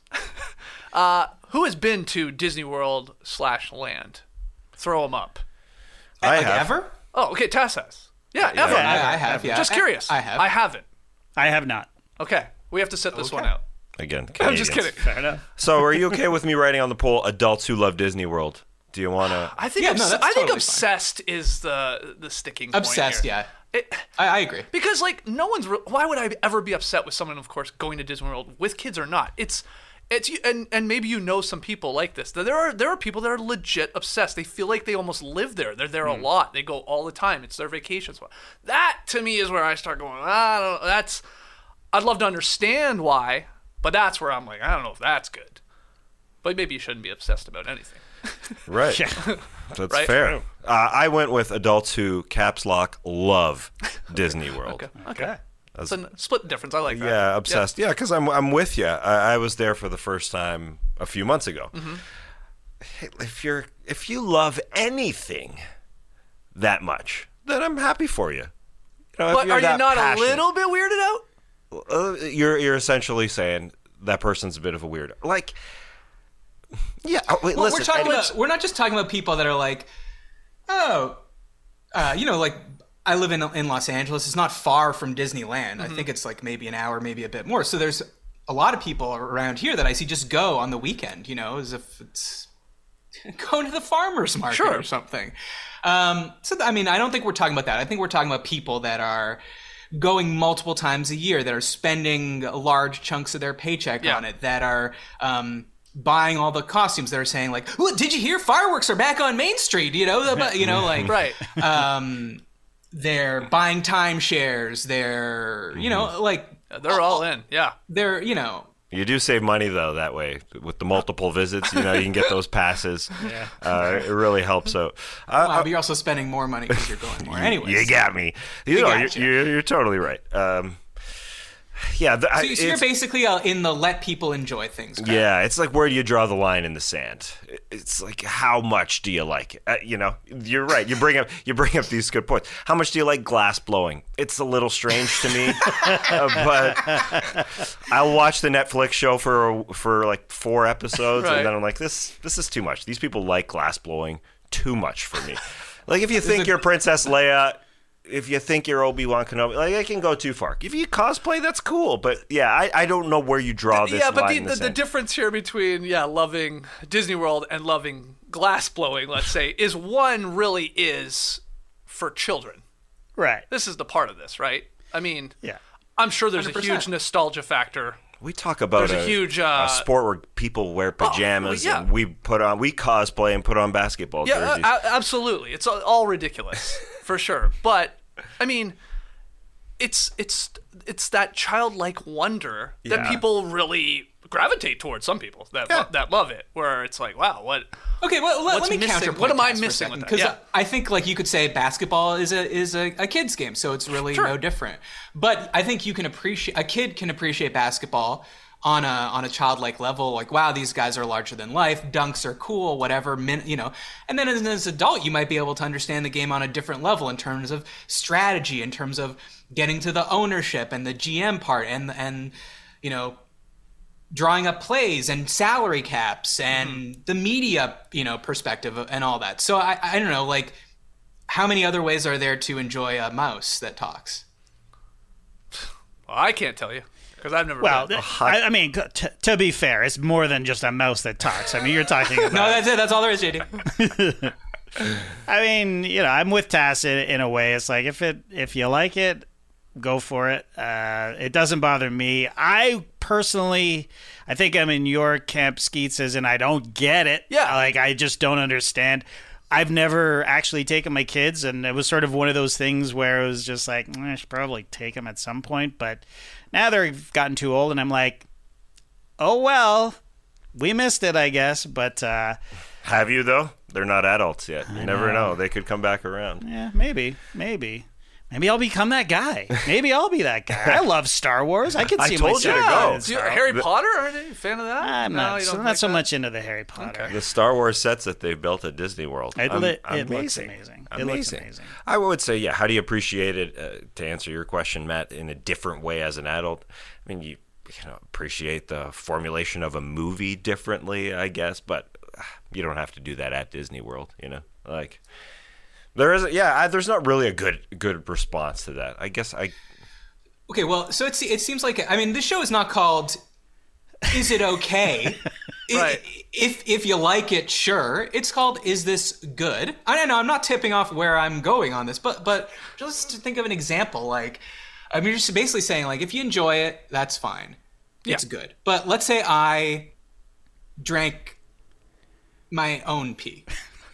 uh, who has been to Disney World slash land? Throw them up. I like have. ever? Oh, okay, Tass has. Yeah, ever. Yeah, I, I have. Yeah, Just curious. I have. I haven't. I have not. Okay, we have to set this Okay. one out. Again, I'm just Canadians. kidding. Fair enough. So, are you okay with me writing on the poll adults who love Disney World? Do you want to? I think Yeah, obs- no, that's I think totally fine. obsessed is the the sticking point Obsessed, here. yeah. It, I, I agree. because like no one's re- why would I ever be upset with someone, of course, going to Disney World with kids or not? It's it's and and maybe you know some people like this. There are there are people that are legit obsessed. They feel like they almost live there. They're there a lot. They go all the time. It's their vacation spot. That to me is where I start going. I don't. That's I'd love to understand why, but that's where I'm like, I don't know if that's good. But maybe you shouldn't be obsessed about anything. Right. Yeah. That's Right. fair. Uh, I went with adults who caps lock love Disney World. Okay. Okay. That's- It's a split difference. I like that. Yeah, obsessed. Yeah, because I'm I'm with you. I, I was there for the first time a few months ago. Mm-hmm. Hey, if you're if you love anything that much, then I'm happy for you. You know, if But you're are you that not passionate- a little bit weirded out? Uh, you're you're essentially saying that person's a bit of a weirdo. Like, yeah. oh, wait, Well, listen, we're talking I- about, we're not just talking about people that are like, oh, uh, you know, like I live in in Los Angeles. It's not far from Disneyland. Mm-hmm. I think it's like maybe an hour, maybe a bit more. So there's a lot of people around here that I see just go on the weekend, you know, as if it's going to the farmer's market sure. or something. Um, so, I mean, I don't think we're talking about that. I think we're talking about people that are going multiple times a year, that are spending large chunks of their paycheck yeah. on it, that are um, buying all the costumes, that are saying like, "Well, did you hear fireworks are back on Main Street?" You know, the, you know, like, right. um, they're buying timeshares. They're, you know, like they're all in. Yeah, they're, you know. You do save money, though, that way. With the multiple visits, you know, you can get those passes. Yeah. Uh, it really helps out. Uh, Wow, but you're also spending more money because you're going more. Anyways. You got me. You, You know, gotcha. you're, you're, you're totally right. Um, yeah. The, So, I, so you're it's- basically uh, in the let people enjoy things crowd. Yeah, it's like, where do you draw the line in the sand? It's like, how much do you like it? Uh, you know, you're right. You bring up you bring up these good points. How much do you like glass blowing? It's a little strange to me, uh, but I'll watch the Netflix show for for like four episodes, Right. and then I'm like, this this is too much. These people like glass blowing too much for me. Like, if you think you're Princess Leia, if you think you're Obi-Wan Kenobi, like, I can go too far. If you cosplay, that's cool, but yeah, I, I don't know where you draw this yeah, but line the, in the, the the sand. difference here between yeah loving Disney World and loving glass blowing, let's say, is one really is for children. Right. This is the part of this, right? I mean, Yeah. I'm sure there's one hundred a huge percent. nostalgia factor. We talk about There's a huge, uh, a sport where people wear pajamas well, yeah. and we put on we cosplay and put on basketball Yeah, jerseys. uh, absolutely. It's all- all ridiculous for sure. But I mean, it's it's it's that childlike wonder that Yeah. people really gravitate towards. Some people that Yeah. lo- that love it, where it's like, wow, what? Okay, well, let, What's let me missing? counterpoint What am I this for a missing second, with that? Because Yeah. I think, like, you could say basketball is a is a, a kid's game, so it's really Sure. no different. But I think you can appreciate a kid can appreciate basketball on a on a childlike level. Like, wow, these guys are larger than life. Dunks are cool, whatever. Min, you know, and then as, as an adult, you might be able to understand the game on a different level in terms of strategy, in terms of getting to the ownership and the G M part, and and you know, drawing up plays and salary caps and Mm-hmm. the media, you know, perspective and all that. So I, I don't know, like, how many other ways are there to enjoy a mouse that talks? Well, I can't tell you because I've never. Well, been. th- I, I mean, t- to be fair, it's more than just a mouse that talks. I mean, you're talking about. No, that's it. That's all there is, J D. I mean, you know, I'm with Tass in, in a way. It's like, if it if you like it, go for it. Uh, it doesn't bother me. I personally, I think I'm in your camp, Skeets, as in I don't get it. Yeah. Like, I just don't understand. I've never actually taken my kids, and it was sort of one of those things where it was just like, "Mm, I should probably take them at some point. But now they've gotten too old, and I'm like, oh, well, we missed it, I guess. But uh, Have you, though? They're not adults yet. You never know. They could come back around. yeah, maybe, maybe. Maybe I'll become that guy. Maybe I'll be that guy. I love Star Wars. I can I see told you to myself go. in Do you- Star Harry the- Potter? Are you a fan of that? I'm No, not you so, don't not like so that? much into the Harry Potter. The Star Wars sets that they've built at Disney World. It, am- li- it looks amazing. amazing. It looks amazing. I would say, yeah. How do you appreciate it? Uh, to answer your question, Matt, in a different way as an adult, I mean, you you know appreciate the formulation of a movie differently, I guess, but uh, you don't have to do that at Disney World. You know, like there is, yeah. I, there's not really a good good response to that. I guess I. Okay, well, so it's, it seems like, I mean, this show is not called Is It Okay? Right. I- If if you like it, sure. It's called Is This Good? I don't know, I'm not tipping off where I'm going on this, but but just to think of an example, like, I mean, you're just basically saying, like, if you enjoy it, that's fine. It's Yeah. good. But let's say I drank my own pee.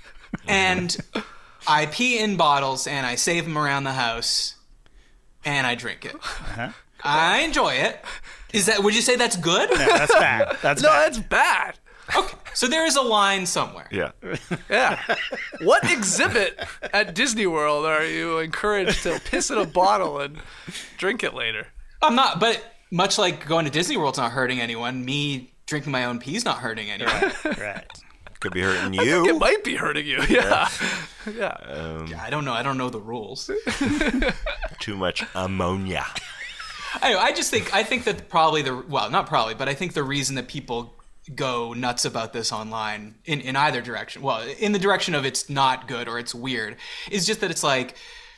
And I pee in bottles and I save them around the house and I drink it. I enjoy it. Is that, would you say that's good? Yeah, that's bad. That's No, bad. that's bad. Okay. So there is a line somewhere. Yeah. Yeah. What exhibit at Disney World are you encouraged to piss in a bottle and drink it later? I'm not, but much like going to Disney World's not hurting anyone, me drinking my own pee's not hurting anyone. Right. Could be hurting It you. might be hurting you. Yeah. Yeah. I don't know. I don't know the rules. Too much ammonia. Anyway, I just think I think that probably the well, not probably, but I think the reason that people go nuts about this online in, in either direction, well, in the direction of it's not good or it's weird, is just that it's like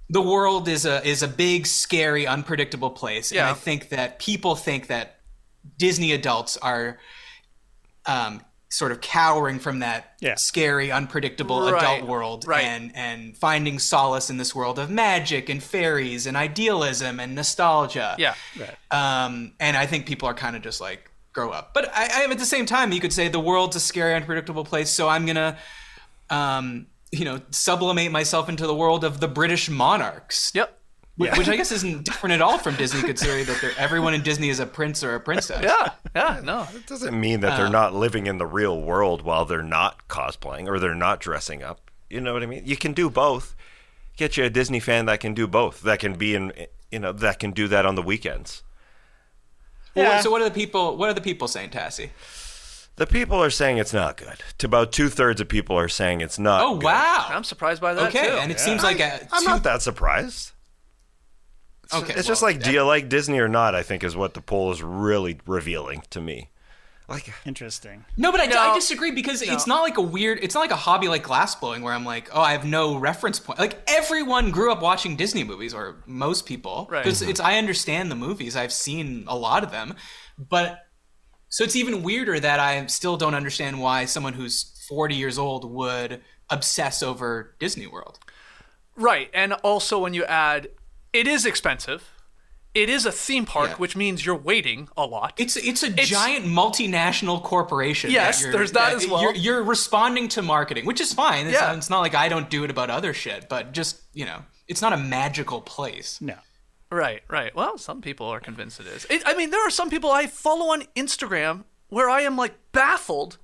the world is a is a big, scary, unpredictable place, Yeah. and I think that people think that Disney adults are um, sort of cowering from that Yeah. scary, unpredictable Right, adult world, right. and and finding solace in this world of magic and fairies and idealism and nostalgia. Yeah. Um, and I think people are kind of just like, grow up. But I, I at the same time, you could say the world's a scary, unpredictable place, so I'm gonna, um, you know, sublimate myself into the world of the British monarchs. Yep. Which, which I guess isn't different at all from Disney, considering that they're, everyone in Disney is a prince or a princess. Yeah. Yeah. No. It doesn't mean that they're not living in the real world while they're not cosplaying or they're not dressing up. You know what I mean? You can do both. Get you a Disney fan that can do both. That can be in, you know, that can do that on the weekends. Well, Yeah. so what are the people? What are the people saying, Tassie? The people are saying it's not good. To about two thirds of people are saying it's not. Oh good. wow! I'm surprised by that Okay, too. and it seems like a I'm two- not that surprised. It's, Okay, it's just well, like, do you like Disney or not? I think is what the poll is really revealing to me. Like, Interesting. No, but I, No. I disagree because it's not like a weird. It's not like a hobby like glassblowing where I'm like, oh, I have no reference point. Like everyone grew up watching Disney movies, or most people. Right. Because it's I understand the movies. I've seen a lot of them, but so it's even weirder that I still don't understand why someone who's forty years old would obsess over Disney World. Right. And also when you add, it is expensive. It is a theme park, Yeah. which means you're waiting a lot. It's it's a giant multinational corporation. Yes, you're- there's that as well. You're, you're responding to marketing, which is fine. It's, Yeah. it's not like I don't do it about other shit, but just, you know, it's not a magical place. No. Right, right. Well, some people are convinced it is. It, I mean, there are some people I follow on Instagram where I am like baffled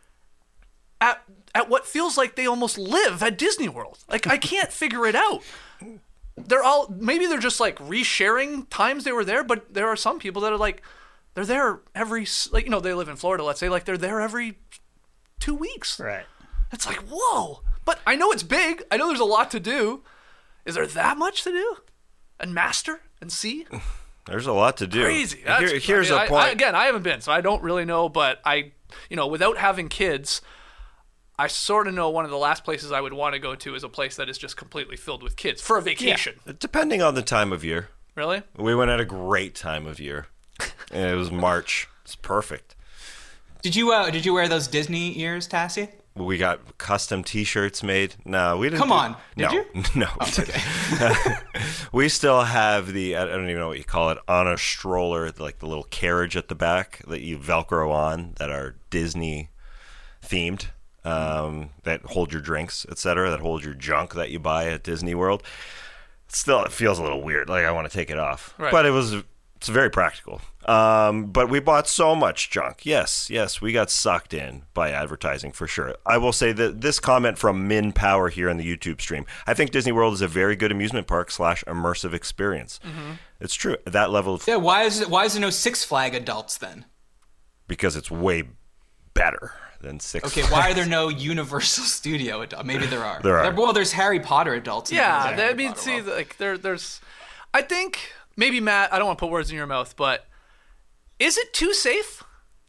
at at what feels like they almost live at Disney World. Like I can't figure it out. They're all maybe they're just like resharing times they were there, but there are some people that are like they're there every s- like you know they live in Florida. Let's say like they're there every two weeks. Right. It's like whoa. But I know it's big. I know there's a lot to do. Is there that much to do? And master and see? there's a lot to do. Crazy. That's, Here, here's I mean, a I- point. I, again, I haven't been, so I don't really know. But I, you know, without having kids, I sort of know one of the last places I would want to go to is a place that is just completely filled with kids for a vacation. Depending on the time of year. Really? We went at a great time of year. And it was March. It's perfect. Did you uh, did you wear those Disney ears, Tassie? We got custom T-shirts made. No, we didn't. Come do- on, did no, you? No, we didn't. We still have the I don't even know what you call it on a stroller, like the little carriage at the back that you Velcro on that are Disney themed, um, that hold your drinks, et cetera, that hold your junk that you buy at Disney World. Still, it feels a little weird. Like I want to take it off, Right. but it was. It's very practical. Um, but we bought so much junk. Yes, yes, we got sucked in by advertising for sure. I will say that this comment from Min Power here in the YouTube stream. I think Disney World is a very good amusement park slash immersive experience. Mm-hmm. It's true. That level of Yeah. Why is it? Why is there no Six Flag adults then? because it's way better than Six. Okay. Why are there no Universal Studio adults? Maybe there are. There are. well, there's Harry Potter adults. in Yeah. the they- I Harry mean, Potter see, world. like there, there's. I think maybe Matt. I don't want to put words in your mouth, but is it too safe?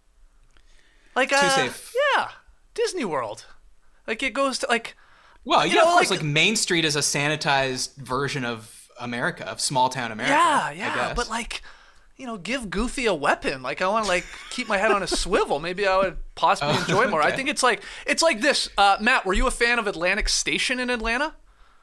Like Too uh, safe. Yeah, Disney World. Like it goes to like. Well, You yeah, know, of course. like- Like, Main Street is a sanitized version of America, of small town America. Yeah, I yeah, guess. but like, you know, give Goofy a weapon. Like, I want to like keep my head on a swivel. Maybe I would possibly enjoy more. I think it's like it's like this. Uh, Matt, were you a fan of Atlantic Station in Atlanta?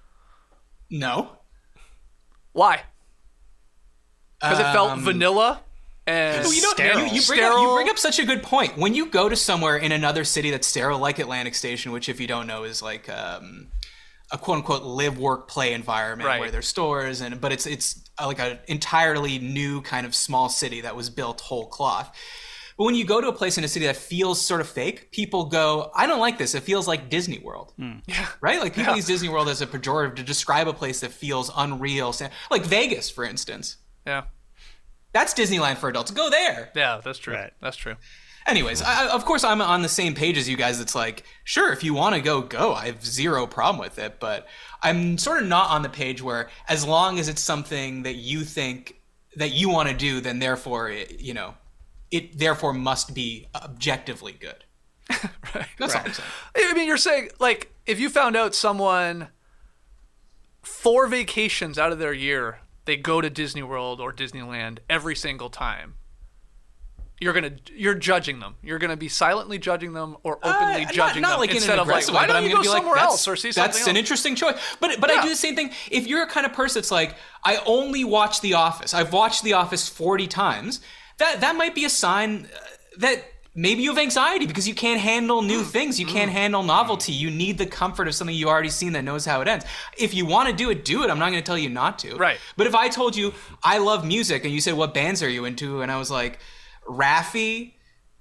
no. Why? Because it felt Um, vanilla and Well, you know, sterile. you, you, bring up, Sterile. you bring up such a good point. When you go to somewhere in another city that's sterile, like Atlantic Station, which, if you don't know, is like um, a quote unquote live, work, play environment Right. where there's stores, and but it's it's uh, like an entirely new kind of small city that was built whole cloth. But when you go to a place in a city that feels sort of fake, people go, I don't like this. It feels like Disney World. Yeah. Right? Like people use Disney World as a pejorative to describe a place that feels unreal. Like Vegas, for instance. Yeah. That's Disneyland for adults. Go there. Yeah, that's true. Right. That's true. Anyways, I, of course, I'm on the same page as you guys. It's like, sure, if you want to go, go. I have zero problem with it. But I'm sort of not on the page where as long as it's something that you think that you want to do, then therefore, it, you know, it therefore must be objectively good. Right. That's all I'm saying. I mean, you're saying like if you found out someone four vacations out of their year, they go to Disney World or Disneyland every single time, you're gonna you're judging them. You're gonna be silently judging them or openly Uh, judging not, not them like in instead an of like, aggressive why way, but don't I'm you gonna go be like, somewhere that's, else or see something that's an else? interesting choice. But but I Yeah. do the same thing. If you're a kind of person that's like, I only watch The Office. I've watched The Office forty times. That that might be a sign that maybe you have anxiety because you can't handle new things. You can't handle novelty. You need the comfort of something you already seen that knows how it ends. If you want to do it, do it. I'm not going to tell you not to. Right. But if I told you I love music and you said, what bands are you into? And I was like, Raffi,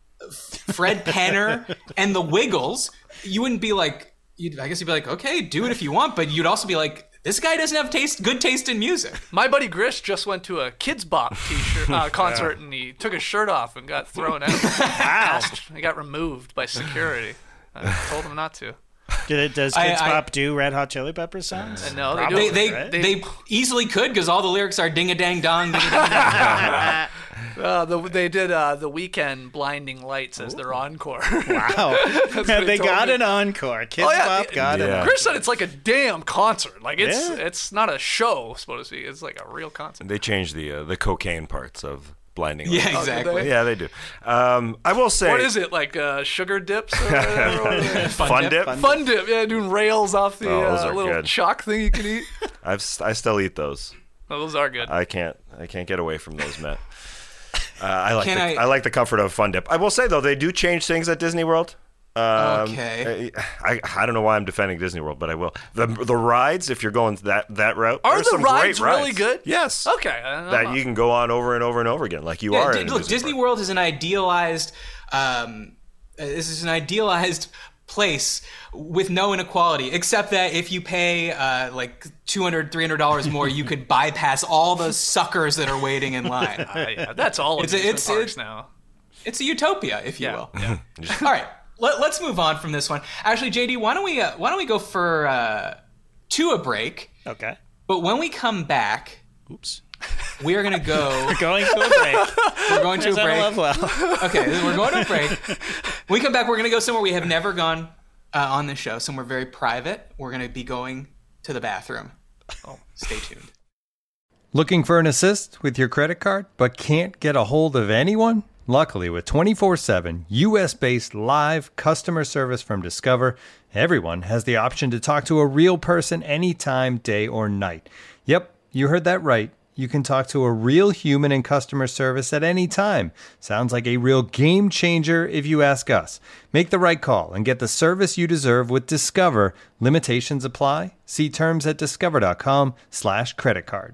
Fred Penner, and the Wiggles, you wouldn't be like, you'd, I guess you'd be like, okay, do it if you want. But you'd also be like, this guy doesn't have taste, good taste in music. My buddy Grish just went to a Kids Bop t-shirt uh, concert and he took his shirt off and got thrown out. Wow. He got removed by security. I told him not to. Did it, does I- Kids I- Bop do Red Hot Chili Peppers songs? And no, they Probably, do. They they, right? they easily could because all the lyrics are ding a dang dong. Ding a dang dong. Uh, the, they did uh, the Weekend Blinding Lights as their encore. Wow. That's what he They told got me. an encore. Kids Oh, yeah. Bop got an Yeah. encore. Chris said it's like a damn concert. Like it's Yeah. it's not a show supposed to be. It's like a real concert. They changed the uh, the cocaine parts of Blinding Yeah, Lights. exactly. they? Yeah, they do. Um, I will say, What is it like? Uh, sugar dips? Or whatever? What is it? Fun, dip? dip? Fun Fun dip. Yeah, doing rails off the Oh, those uh, are little good. chalk thing you can eat. I've s- I still eat those. Oh, those are good. I can't I can't get away from those, Matt. Uh, I like Can the, I- I... like the comfort of Fun Dip. I will say though, they do change things at Disney World. Um, Okay. I, I don't know why I'm defending Disney World, but I will. The the rides, if you're going that that route, Are there's the some rides great really rides. good? Yes. Okay. I- That I'm you can go on over and over and over again, like you Yeah, are. d- in look, Disney Park. World is an idealized. Um, uh, this is an idealized place with no inequality, except that if you pay uh, like two hundred, three hundred dollars more, you could bypass all the suckers that are waiting in line. Uh, yeah, that's all of It's a- amusement it's- parks it's- now. It's a utopia, if you Yeah. will. All right, let, let's move on from this one. Actually, J D, why don't we uh, why don't we go for uh, to a break? Okay. But when we come back, Oops. we are gonna go. Going to a break. We're going to a There's Anna break. Lovewell. Okay, we're going to a break. When we come back, we're going to go somewhere we have never gone uh, on this show, somewhere very private. We're going to be going to the bathroom. Oh, stay tuned. Looking for an assist with your credit card, but can't get a hold of anyone? Luckily, with twenty-four seven U S-based live customer service from Discover, everyone has the option to talk to a real person anytime, day or night. Yep, you heard that right. You can talk to a real human in customer service at any time. Sounds like a real game changer if you ask us. Make the right call and get the service you deserve with Discover. Limitations apply. See terms at discover.com slash credit card.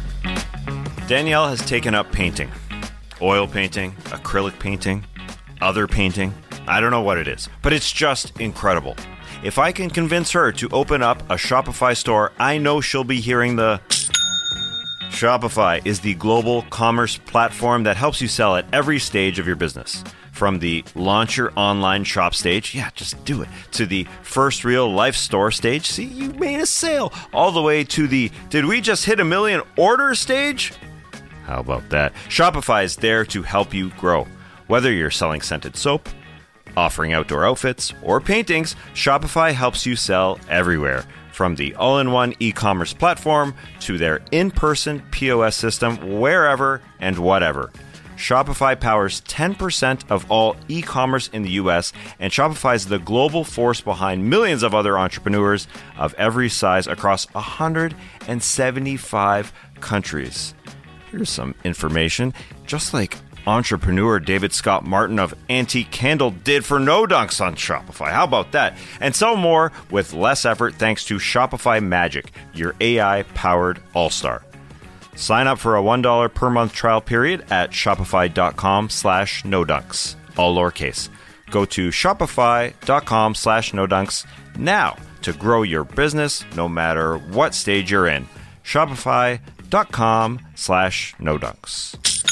Danielle has taken up painting. Oil painting, acrylic painting, other painting. I don't know what it is, but it's just incredible. If I can convince her to open up a Shopify store, I know she'll be hearing the... Shopify is the global commerce platform that helps you sell at every stage of your business. From the launch your online shop stage, yeah, just do it, to the first real life store stage, see, you made a sale, all the way to the did we just hit a million orders stage? How about that? Shopify is there to help you grow. Whether you're selling scented soap, offering outdoor outfits, or paintings, Shopify helps you sell everywhere. From the all-in-one e-commerce platform to their in-person P O S system, wherever and whatever. Shopify powers ten percent of all e-commerce in the U S, and Shopify is the global force behind millions of other entrepreneurs of every size across one hundred seventy-five countries. Here's some information. Just like entrepreneur David Scott Martin of Antique Candle did for No Dunks on Shopify. How about that? And so more with less effort thanks to Shopify Magic, your A I-powered all-star. Sign up for a one dollar per month trial period at shopify.com slash no dunks. All lowercase. Go to shopify.com slash no dunks now to grow your business no matter what stage you're in. Shopify.com slash no dunks.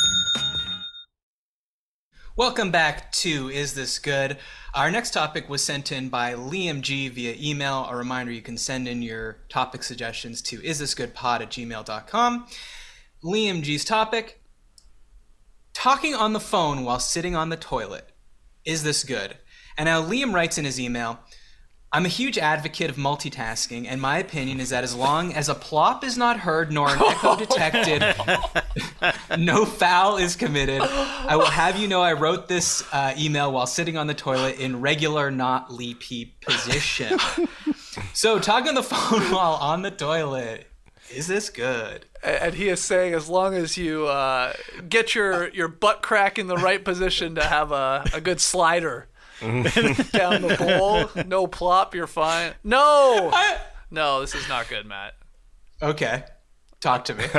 Welcome back to Is This Good? Our next topic was sent in by Liam G via email. A reminder, you can send in your topic suggestions to isthisgoodpod at gmail dot com. Liam G's topic, talking on the phone while sitting on the toilet. Is this good? And now Liam writes in his email, I'm a huge advocate of multitasking, and my opinion is that as long as a plop is not heard nor an echo detected, no foul is committed. I will have you know I wrote this uh, email while sitting on the toilet in regular, not leapy position. So, talking on the phone while on the toilet, is this good? And he is saying as long as you uh, get your, your butt crack in the right position to have a, a good slider down the bowl, no plop, you're fine. No! I... No, this is not good, Matt. Okay. Talk to me.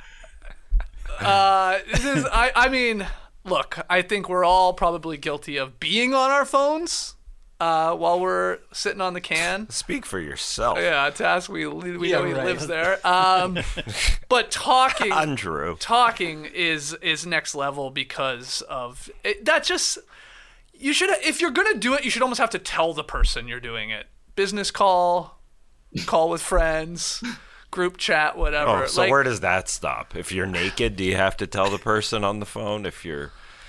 uh, this is, I, I mean, look, I think we're all probably guilty of being on our phones uh, while we're sitting on the can. Speak for yourself. Yeah, Task, we, we Yeah, know he right. lives there. Um, but talking... Andrew. Talking is is next level because of... It, that just... You should, if you're gonna do it, you should almost have to tell the person you're doing it. Business call, call with friends, group chat, whatever. Oh, so like, where does that stop? If you're naked, do you have to tell the person on the phone? If you're,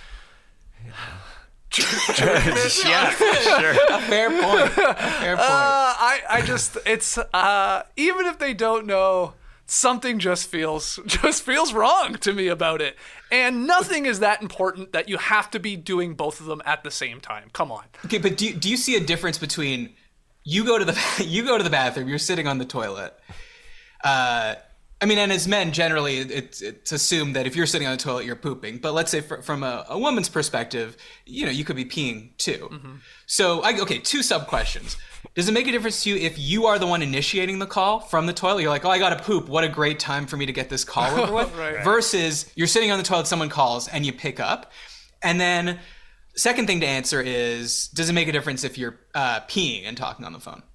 yeah, sure. A fair point. A fair point. Uh, I I just it's uh even if they don't know, something just feels just feels wrong to me about it. And nothing is that important that you have to be doing both of them at the same time. Come on. Okay, but do you, do you see a difference between you go to the you go to the bathroom, you're sitting on the toilet. Uh, I mean, and as men, generally, it's, it's assumed that if you're sitting on the toilet, you're pooping. But let's say for, from a, a woman's perspective, you know, you could be peeing too. Mm-hmm. So, I, okay, two sub questions. Does it make a difference to you if you are the one initiating the call from the toilet? You're like, oh, I got to poop. What a great time for me to get this call over with. Right. Versus you're sitting on the toilet, someone calls, and you pick up. And then second thing to answer is, does it make a difference if you're uh, peeing and talking on the phone?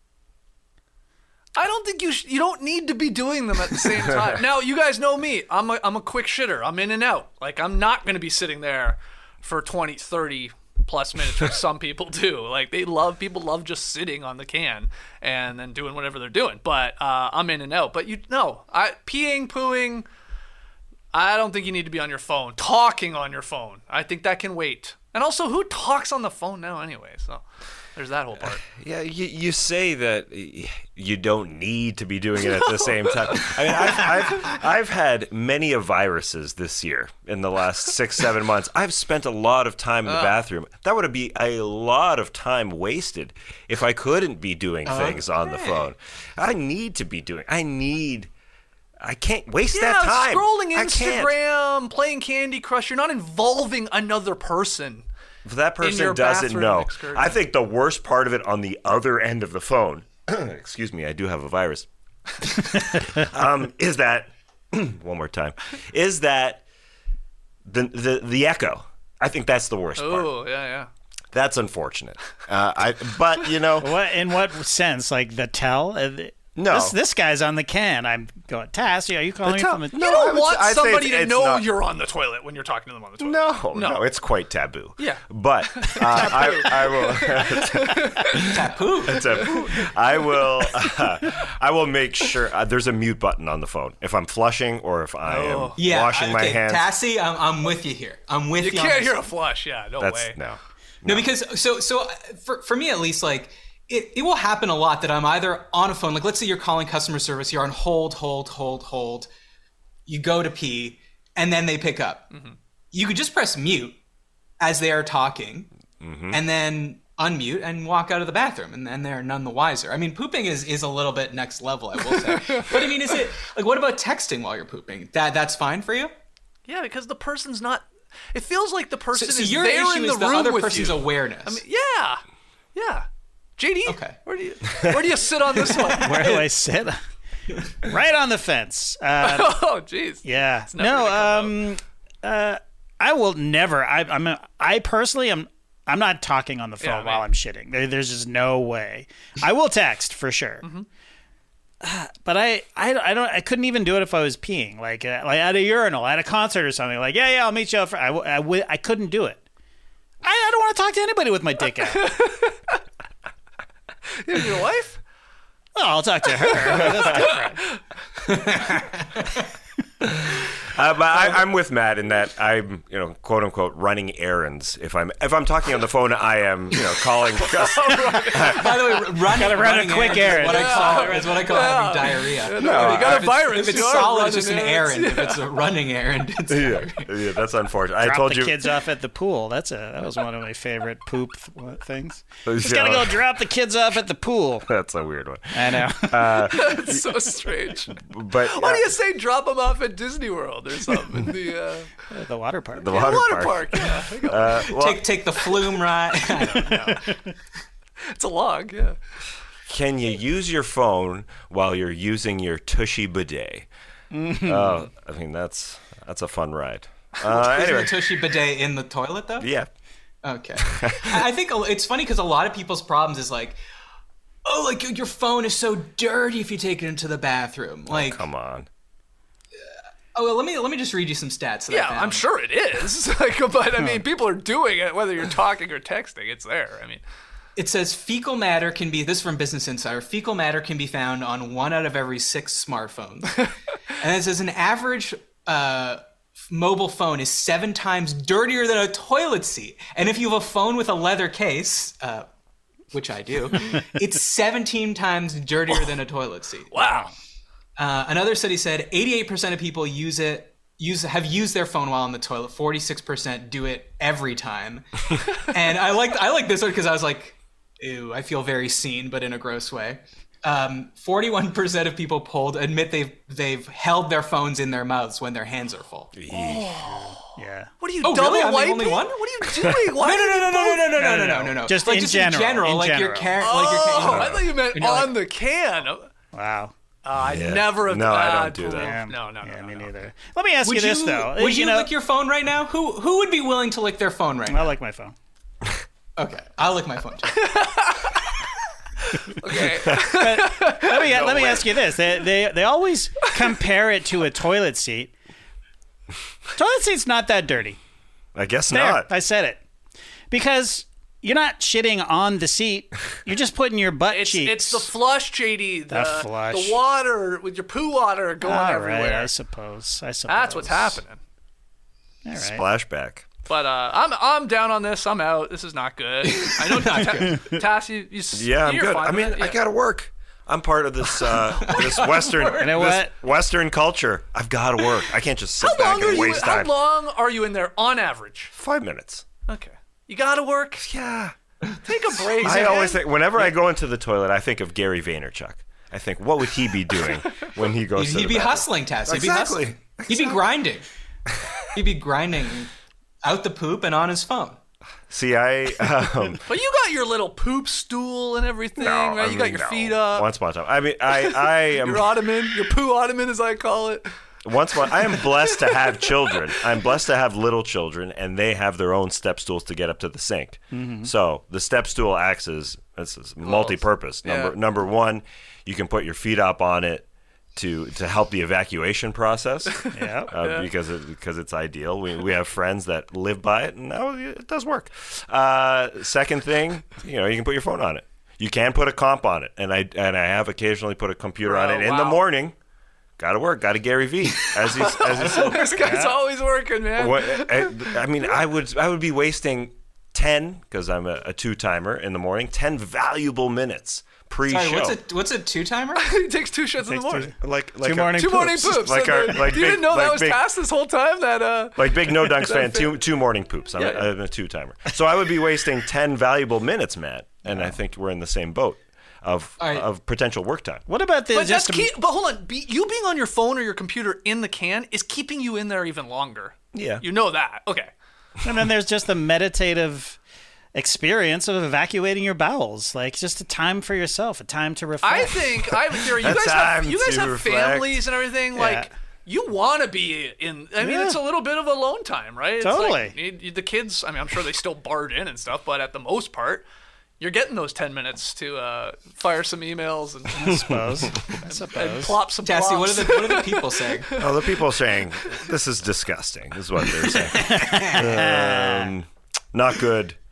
I don't think you sh- you don't need to be doing them at the same time. Now, you guys know me. I'm a, I'm a quick shitter. I'm in and out. Like, I'm not going to be sitting there for twenty, thirty plus minutes, which some people do. Like, they love, people love just sitting on the can and then doing whatever they're doing. But uh, I'm in and out. But you no, I peeing, pooing, I don't think you need to be on your phone. Talking on your phone, I think that can wait. And also, who talks on the phone now anyway? So there's that whole part. Yeah, you, you say that you don't need to be doing it at the same time. I mean, I've, I've, I've had many of viruses this year in the last six, seven months. I've spent a lot of time in the uh, bathroom. That would be a lot of time wasted if I couldn't be doing things okay. on the phone. I need to be doing, I need... I can't waste yeah, that time. Scrolling Instagram, playing Candy Crush. You're not involving another person. If that person doesn't know, excursion. I think the worst part of it on the other end of the phone, excuse me, I do have a virus, um, is that, one more time, is that the, the, the echo. I think that's the worst Ooh, part. Oh, yeah, yeah. That's unfortunate. Uh, I, but, you know. What, in what sense? Like the tell? No. This, this guy's on the can. I'm going, Tass, are you calling me from a... You don't want say, somebody it's, to it's know not... you're on the toilet when you're talking to them on the toilet. No, no, no, it's quite taboo. Yeah. But uh, I, I will... Taboo. Taboo. I will, uh, I will make sure... Uh, there's a mute button on the phone. If I'm flushing or if I am oh. yeah, washing okay, my hands... Tassie, I'm, I'm with you here. I'm with you. You can't hear a flush. Yeah, no That's, way. No. No, no because... So, so for, for me, at least, like... It, it will happen a lot that I'm either on a phone, like let's say you're calling customer service, you're on hold, hold, hold, hold. You go to pee, and then they pick up. Mm-hmm. You could just press mute as they are talking, mm-hmm. and then unmute and walk out of the bathroom, and then they're none the wiser. I mean, pooping is, is a little bit next level, I will say. But I mean, is it, like, what about texting while you're pooping? That That's fine for you? Yeah, because the person's not, it feels like the person so, so is your there issue in the is the room other with person's you. awareness. I mean, yeah, yeah. J D, okay. where do you where do you sit on this one? Where do I sit? Right on the fence. Uh, oh, jeez. Yeah. No. Um. Uh. I will never. I. I'm. A, I personally am. I'm not talking on the phone yeah, while I'm shitting. There, there's just no way. I will text for sure. Mm-hmm. Uh, but I, I. I don't. I couldn't even do it if I was peeing, like uh, like at a urinal, at a concert or something. Like yeah, yeah, I'll meet you out for. I. I, I, I couldn't do it. I, I don't want to talk to anybody with my dick out. Your wife? Well, I'll talk to her. That's different. Uh, but I, I'm with Matt in that I'm, you know, quote unquote, running errands. If I'm if I'm talking on the phone, I am, you know, calling. By the way, running, Gotta run a running quick errands errand. is what I call is what I call Yeah. having diarrhea. No, you got If a it's- virus. If it's you are solid, it's just an running errand. errands. If it's a running errand, it's yeah, yeah, that's unfortunate. I Drop told the you. kids off at the pool. That's a that was one of my favorite poop th- things. Just Yeah. gotta go drop the kids off at the pool. That's a weird one. I know. It's so strange. But Why uh, do you say drop them off at Disney World or something? In the uh, The water park. the yeah, water, water park. park. Yeah, there you go. Uh, well, take take the flume ride. I don't know. It's a log. Yeah. can you use your phone while you're using your Tushy bidet? Mm-hmm. Oh, I mean that's that's a fun ride. Uh, Is anyway, the Tushy bidet in the toilet though? yeah. Okay. I I think it's funny because a lot of people's problems is like, oh, like your phone is so dirty if you take it into the bathroom. Like, Come on. oh, well, let me let me just read you some stats. That I Yeah, found. I'm sure it is. Like, but I mean, people are doing it whether you're talking or texting. It's there. I mean, It says fecal matter can be, this is from Business Insider, fecal matter can be found on one out of every six smartphones. And it says an average uh, mobile phone is seven times dirtier than a toilet seat. And if you have a phone with a leather case, uh, which I do, it's seventeen times dirtier than a toilet seat. wow. Uh, another study said eighty-eight percent of people use it use have used their phone while on the toilet. forty-six percent do it every time. And I like I like this one because I was like, ew, I feel very seen, but in a gross way. Um, forty-one percent of people polled admit they've they've held their phones in their mouths when their hands are full. Yeah. What are you Oh, double really? I'm the wiping? only one? What are you doing? Why No, no, no, no, no, no, no, no, no, no, no, no, no. Just like in just general, in general, in like general. you're car- like you're Oh, ca- I thought you meant You're not on the can. Uh, Wow. I Yeah. never have No, I ah, don't do that. Yeah. No, no, no, Yeah, no, me no. neither. Let me ask Would you this you, though. would you know, lick your phone right now? Who who would be willing to lick their phone right I now? like my phone. Okay, I'll lick my phone too. Okay. Let me let me way. ask you this. They, they they always compare it to a toilet seat. Toilet seat's not that dirty. I guess There, not. I said it. Because you're not shitting on the seat. You're just putting your butt It's cheeks. it's the flush, J D. The, The flush. The water with your poo water going All everywhere. right, I suppose. I suppose. That's what's happening. All right. Splashback. But uh, I'm I'm down on this. I'm out. This is not good. I know, Ta- Tass, you, you s- Yeah, I'm you're good. fine I with mean, it, yeah. I gotta work. I'm part of this uh, this Western You know this what? Western culture. I've got to work. I can't just sit How back long are and you? waste How time. long are you in there on average? Five minutes. Okay, you gotta work. Yeah. Take a break. I man. always think whenever I go into the toilet, I think of Gary Vaynerchuk. I think, what would he be doing when he goes to He'd the be bathroom? hustling, Tess. He'd Exactly. be hustling. He'd be grinding. He'd be grinding out the poop and on his phone. See, I um, But you got your little poop stool and everything, no, right? I You got mean, your no. feet up. Once upon a time. I mean, I I am Your ottoman, your poo ottoman, as I call it. once upon, I am blessed to have children. I'm blessed to have little children, and they have their own step stools to get up to the sink. Mm-hmm. So the step stool acts as this is multi-purpose. Number Yeah. number one, you can put your feet up on it to to help the evacuation process. Yeah. Uh, because it, because it's ideal. We we have friends that live by it, and now it does work. Uh, second thing, you know, you can put your phone on it. You can put a comp on it, and I and I have occasionally put a computer on Oh, it in the wow. morning. Got to work. Got to Gary V. As he as he said. This guy's always working, man. What, I, I mean, I would I would be wasting ten because I'm a, a two timer in the morning. Ten valuable minutes pre-show. Sorry, what's a what's a two timer? He takes two shits in the morning. like like Two a- morning Two morning poops. poops. Like And our- then- like you big- didn't know that like was big- Tass this whole time? That uh, Like Big No Dunks fan, two two morning poops. I'm, Yeah, a, yeah. I'm a two timer, so I would be wasting ten valuable minutes, Matt. And I think we're in the same boat of All right. of potential work time. What about the but just that's key. But hold on, be, you being on your phone or your computer in the can is keeping you in there even longer. Yeah. You know that. Okay. and then there's just the meditative experience of evacuating your bowels, like just a time for yourself, a time to reflect. I think I have a theory. You That's guys have time you guys to have reflect. families and everything. Like you want to be in. I mean, Yeah. it's a little bit of alone time, right? It's Totally. Like, you- you- the kids. I mean, I'm sure they still barred in and stuff, but at the most part, you're getting those ten minutes to uh, fire some emails and, I suppose. I and suppose. plop some. Tassie, what plops. are the what are the people saying? Oh, the people saying this is disgusting. Is what they're saying. um, not good.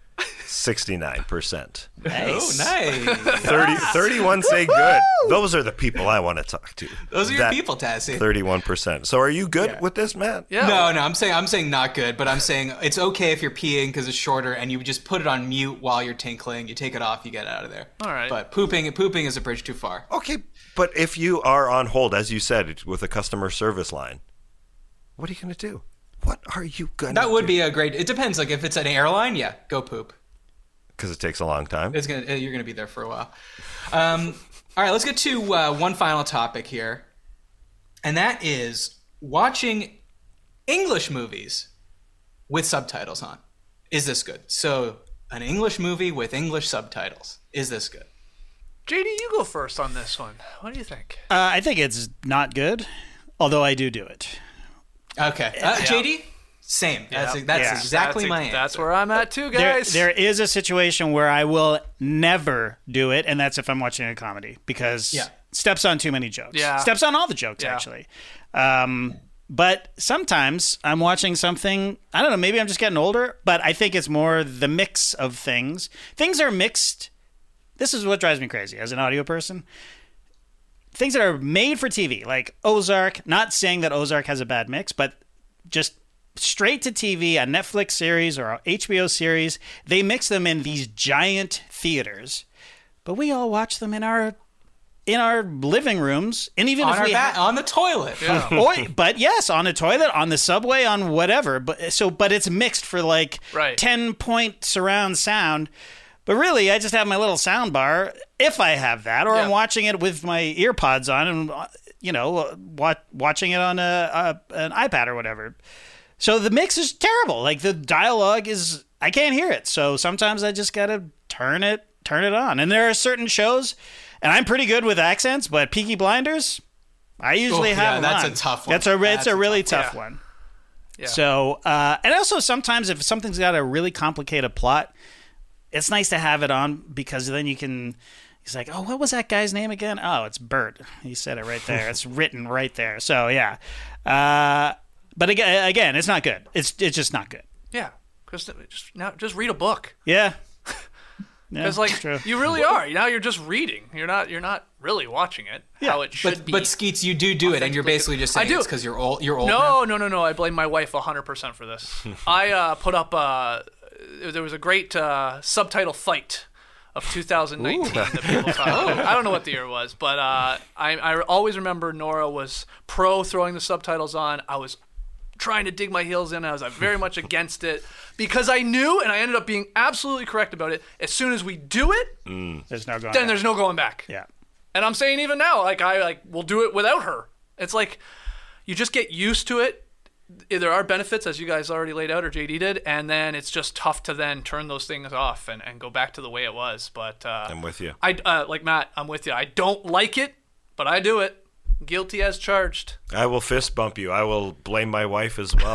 sixty-nine percent. Nice. Oh, nice. thirty, thirty-one say good. Those are the people I want to talk to. Those are your That people, Tassie. thirty-one percent. So are you good Yeah. with this, Matt? Yeah. No, no, I'm saying I'm saying not good, but I'm saying it's okay if you're peeing because it's shorter, and you just put it on mute while you're tinkling. You take it off, you get out of there. All right. But pooping, pooping is a bridge too far. Okay, but if you are on hold, as you said, with a customer service line, what are you going to do? What are you going to do? That would be a great. It depends. Like if it's an airline, yeah, go poop. Because it takes a long time. It's gonna. You're gonna be there for a while. Um, all right, let's get to uh, one final topic here, and that is watching English movies with subtitles on. Is this good? So, an English movie with English subtitles. Is this good? J D, you go first on this one. What do you think? Uh, I think it's not good, although I do do it. Okay, uh, J D. Same. That's Yeah. that's Yeah. exactly that's, my answer. That's where I'm at too, There, guys. there is a situation where I will never do it, and that's if I'm watching a comedy because Yeah. steps on too many jokes. Yeah. Steps on all the jokes, Yeah. actually. Um, but sometimes I'm watching something, I don't know, maybe I'm just getting older, but I think it's more the mix of things. Things are mixed. This is what drives me crazy as an audio person. Things that are made for T V, like Ozark, not saying that Ozark has a bad mix, but just straight to T V, a Netflix series or a H B O series, they mix them in these giant theaters. But we all watch them in our in our living rooms, and even on if our we bat, ha- on the toilet. or, but yes, on a toilet, on the subway, on whatever. But so, but it's mixed for like Right. ten point surround sound. But really, I just have my little sound bar if I have that, or Yeah. I'm watching it with my ear pods on, and you know, wa- watching it on a, a an iPad or whatever. So the mix is terrible. Like the dialogue is, I can't hear it. So sometimes I just gotta turn it, turn it on. And there are certain shows, and I'm pretty good with accents, but Peaky Blinders, I usually Oh, have yeah, them that's on. a tough one. That's a That's it's a a really tough tough one. one. Yeah. So uh, and also sometimes if something's got a really complicated plot, it's nice to have it on because then you can. He's like, oh, what was that guy's name again? Oh, it's Bert. He said it right there. It's written right there. So yeah. Uh, But again, again, it's not good. It's it's just not good. Yeah, because just now just read a book. Yeah. Yeah, Because like true. you really are. Now you're just reading. You're not. You're not really watching it. How it should But be. but Skeets, you do do it, and you're authentically basically just I saying do. it's because you're old. You're old. now? no, no, no, no. I blame my wife one hundred percent for this. I uh, put up. Uh, there was a great uh, subtitle fight of two thousand nineteen that people talk about. I don't know what the year was, but uh, I, I always remember Nora was pro throwing the subtitles on. I was trying to dig my heels in. I was uh, very much against it because I knew, and I ended up being absolutely correct about it. As soon as we do it, There's no going. then back. there's no going back. Yeah. And I'm saying even now, like I like will do it without her. It's like you just get used to it. There are benefits, as you guys already laid out, or J D did, and then it's just tough to then turn those things off and, and go back to the way it was. But uh, I'm with you. I uh, like Matt. I'm with you. I don't like it, but I do it. Guilty as charged. I will fist bump you. I will blame my wife as well.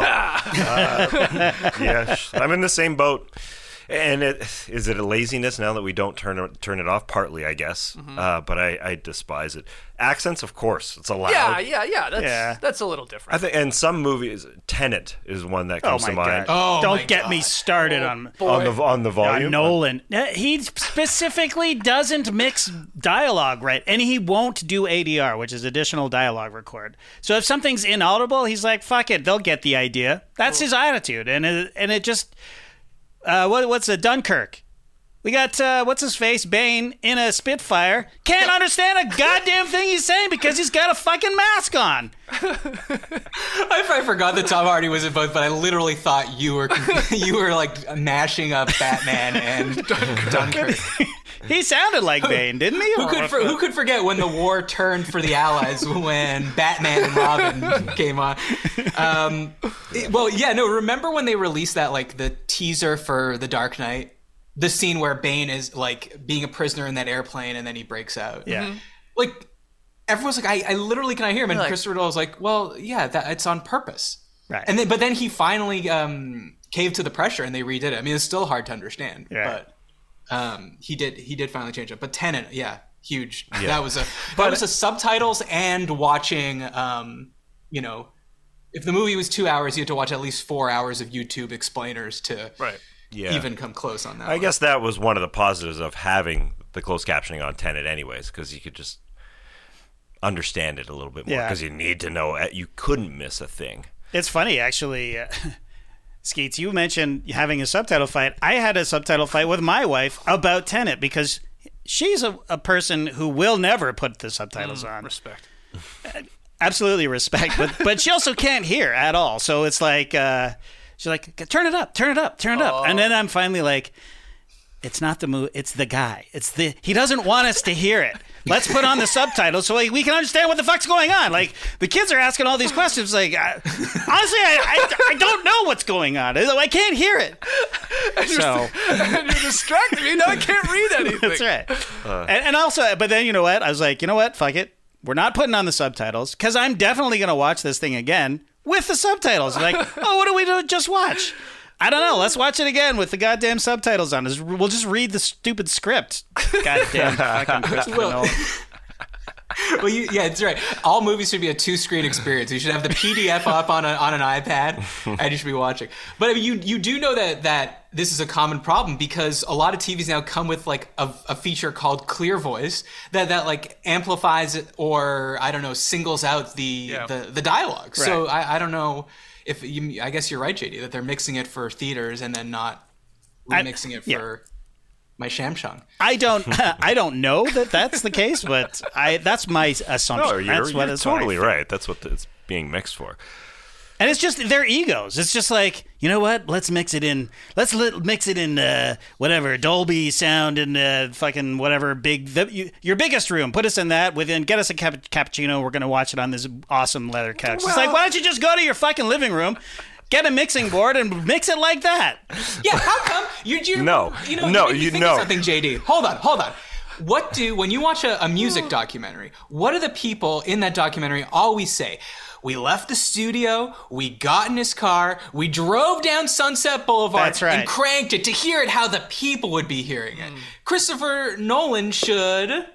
uh, yes, I'm in the same boat. And it, is it a laziness now that we don't turn it, turn it off? Partly, I guess. Mm-hmm. Uh, but I, I despise it. Accents, of course, it's allowed. Yeah, yeah, yeah. That's Yeah. that's a little different. I think, and some movies, Tenet is one that Oh comes my to mind. god! Oh, Don't my get me God. started on On the on the on volume. Nolan. Uh, He specifically doesn't mix dialogue right, and he won't do A D R, which is additional dialogue record. So if something's inaudible, he's like, "Fuck it, they'll get the idea." That's his attitude, and it, and it just uh, what what's a Dunkirk? We got uh, what's his face Bane in a Spitfire. Can't understand a goddamn thing he's saying because he's got a fucking mask on. I, I forgot that Tom Hardy was in both, but I literally thought you were you were like mashing up Batman and Dunkirk. He sounded like Bane, didn't he? Who could for, who could forget when the war turned for the Allies when Batman and Robin came on? Um, it- well, yeah, no. Remember when they released that like the teaser for The Dark Knight, the scene where Bane is like being a prisoner in that airplane and then he breaks out. Yeah. Like everyone's like, I, I literally can I hear him? And Like- Christopher Nolan was like, well, yeah, that it's on purpose. Right. And then, but then he finally um, caved to the pressure and they redid it. I mean, it's still hard to understand, Yeah. but um, he did he did finally change it. But Tenet, yeah, huge. That was a that was a subtitles and watching. Um, you know, if the movie was two hours, you had to watch at least four hours of YouTube explainers to right. Yeah. even come close on that. I one. guess that was one of the positives of having the closed captioning on Tenet anyways, because you could just understand it a little bit more, Yeah. because you need to know, you couldn't miss a thing. It's funny, actually. Uh, Skeets, you mentioned having a subtitle fight. I had a subtitle fight with my wife about Tenet because she's a, a person who will never put the subtitles Mm, on. Respect. Absolutely respect, but but she also can't hear at all. So it's like uh, she's like, turn it up, turn it up, turn it up, and then I'm finally like, it's not the movie, it's the guy. It's the he doesn't want us to hear it. Let's put on the subtitles so like, we can understand what the fuck's going on. Like the kids are asking all these questions. Like I, honestly, I, I I don't know what's going on. I can't hear it. And you're, So and you're distracted. You know, I can't read anything. that's right. And, and also, but then you know what? I was like, you know what? Fuck it. We're not putting on the subtitles because I'm definitely going to watch this thing again with the subtitles. Like, oh, what do we do? Just watch. I don't know. Let's watch it again with the goddamn subtitles on. We'll just read the stupid script. Goddamn fucking Christopher Well- Nolan. Well, you, yeah, that's right. All movies should be a two-screen experience. You should have the P D F up on a, on an iPad, and you should be watching. But I mean, you you do know that that this is a common problem because a lot of T Vs now come with like a, a feature called Clear Voice that that like amplifies it or I don't know singles out the Yeah. the, the dialogue. So Right. I, I don't know if you. I guess you're right, J D, that they're mixing it for theaters and then not I- remixing it yeah. for my Shamshung. I don't. I don't know that that's the case, but I. That's my assumption. No, you're, that's what you're that's what I totally think. right. That's what it's being mixed for. And it's just their egos. It's just like, you know what? Let's mix it in. Let's li- mix it in uh, whatever Dolby sound and uh, fucking whatever big the, you, your biggest room. Put us in that. Within get us a cap- cappuccino. We're gonna watch it on this awesome leather couch. it's like, why don't you just go to your fucking living room, get a mixing board, and mix it like that? Yeah, how come you? you No. you know, No, you, made me you think know. of something, J D. Hold on, hold on. What do when you watch a, a music documentary? What do the people in that documentary always say? We left the studio, we got in his car, we drove down Sunset Boulevard That's right. and cranked it to hear it how the people would be hearing it. Christopher Nolan should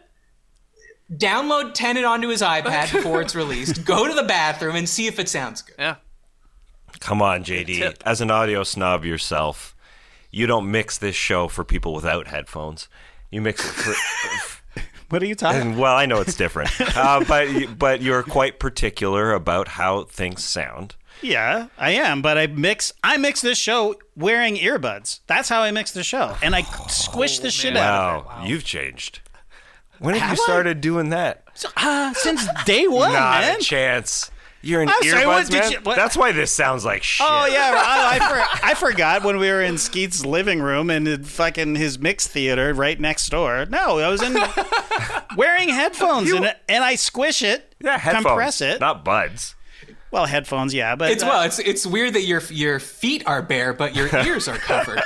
download Tenet onto his iPad before it's released, go to the bathroom and see if it sounds good. Yeah. Come on, J D. tip. As an audio snob yourself, you don't mix this show for people without headphones. You mix it for. What are you talking? And, well, I know it's different, uh, but you- but you're quite particular about how things sound. Yeah, I am, but I mix. I mix this show wearing earbuds. That's how I mix the show, and I squish the shit out of it. Wow, you've changed. When have, Have you I? started doing that? Uh, since day one, Not man. a chance. You're in I'm sorry, what earbuds, did man. you- what- That's why this sounds like shit. Oh yeah, I, I, for, I forgot when we were in Skeet's living room and in fucking his mix theater right next door. No, I was in wearing headphones and and I squish it, yeah, headphones, compress it. not buds. Well, headphones, yeah, but It's uh, well, it's it's weird that your your feet are bare, but your ears are covered.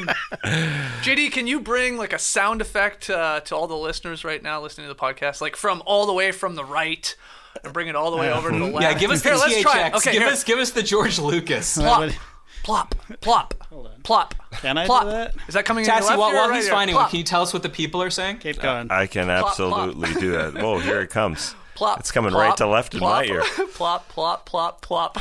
J D, can you bring like a sound effect uh, to all the listeners right now listening to the podcast, like from all the way from the right and bring it all the way over to the left? Yeah, give us the Here, let's T H try it. X. Okay, give here. us give us the George Lucas. plop, would- plop, plop, plop. Can I do plop. that? Is that coming in your Tassie, left while, ear or while right he's ear? finding one, Plop, can you tell us what the people are saying? keep going. I can plop. absolutely do that. Whoa, here it comes. plop, It's coming plop, right to left in plop, my ear. Plop, plop, plop, plop.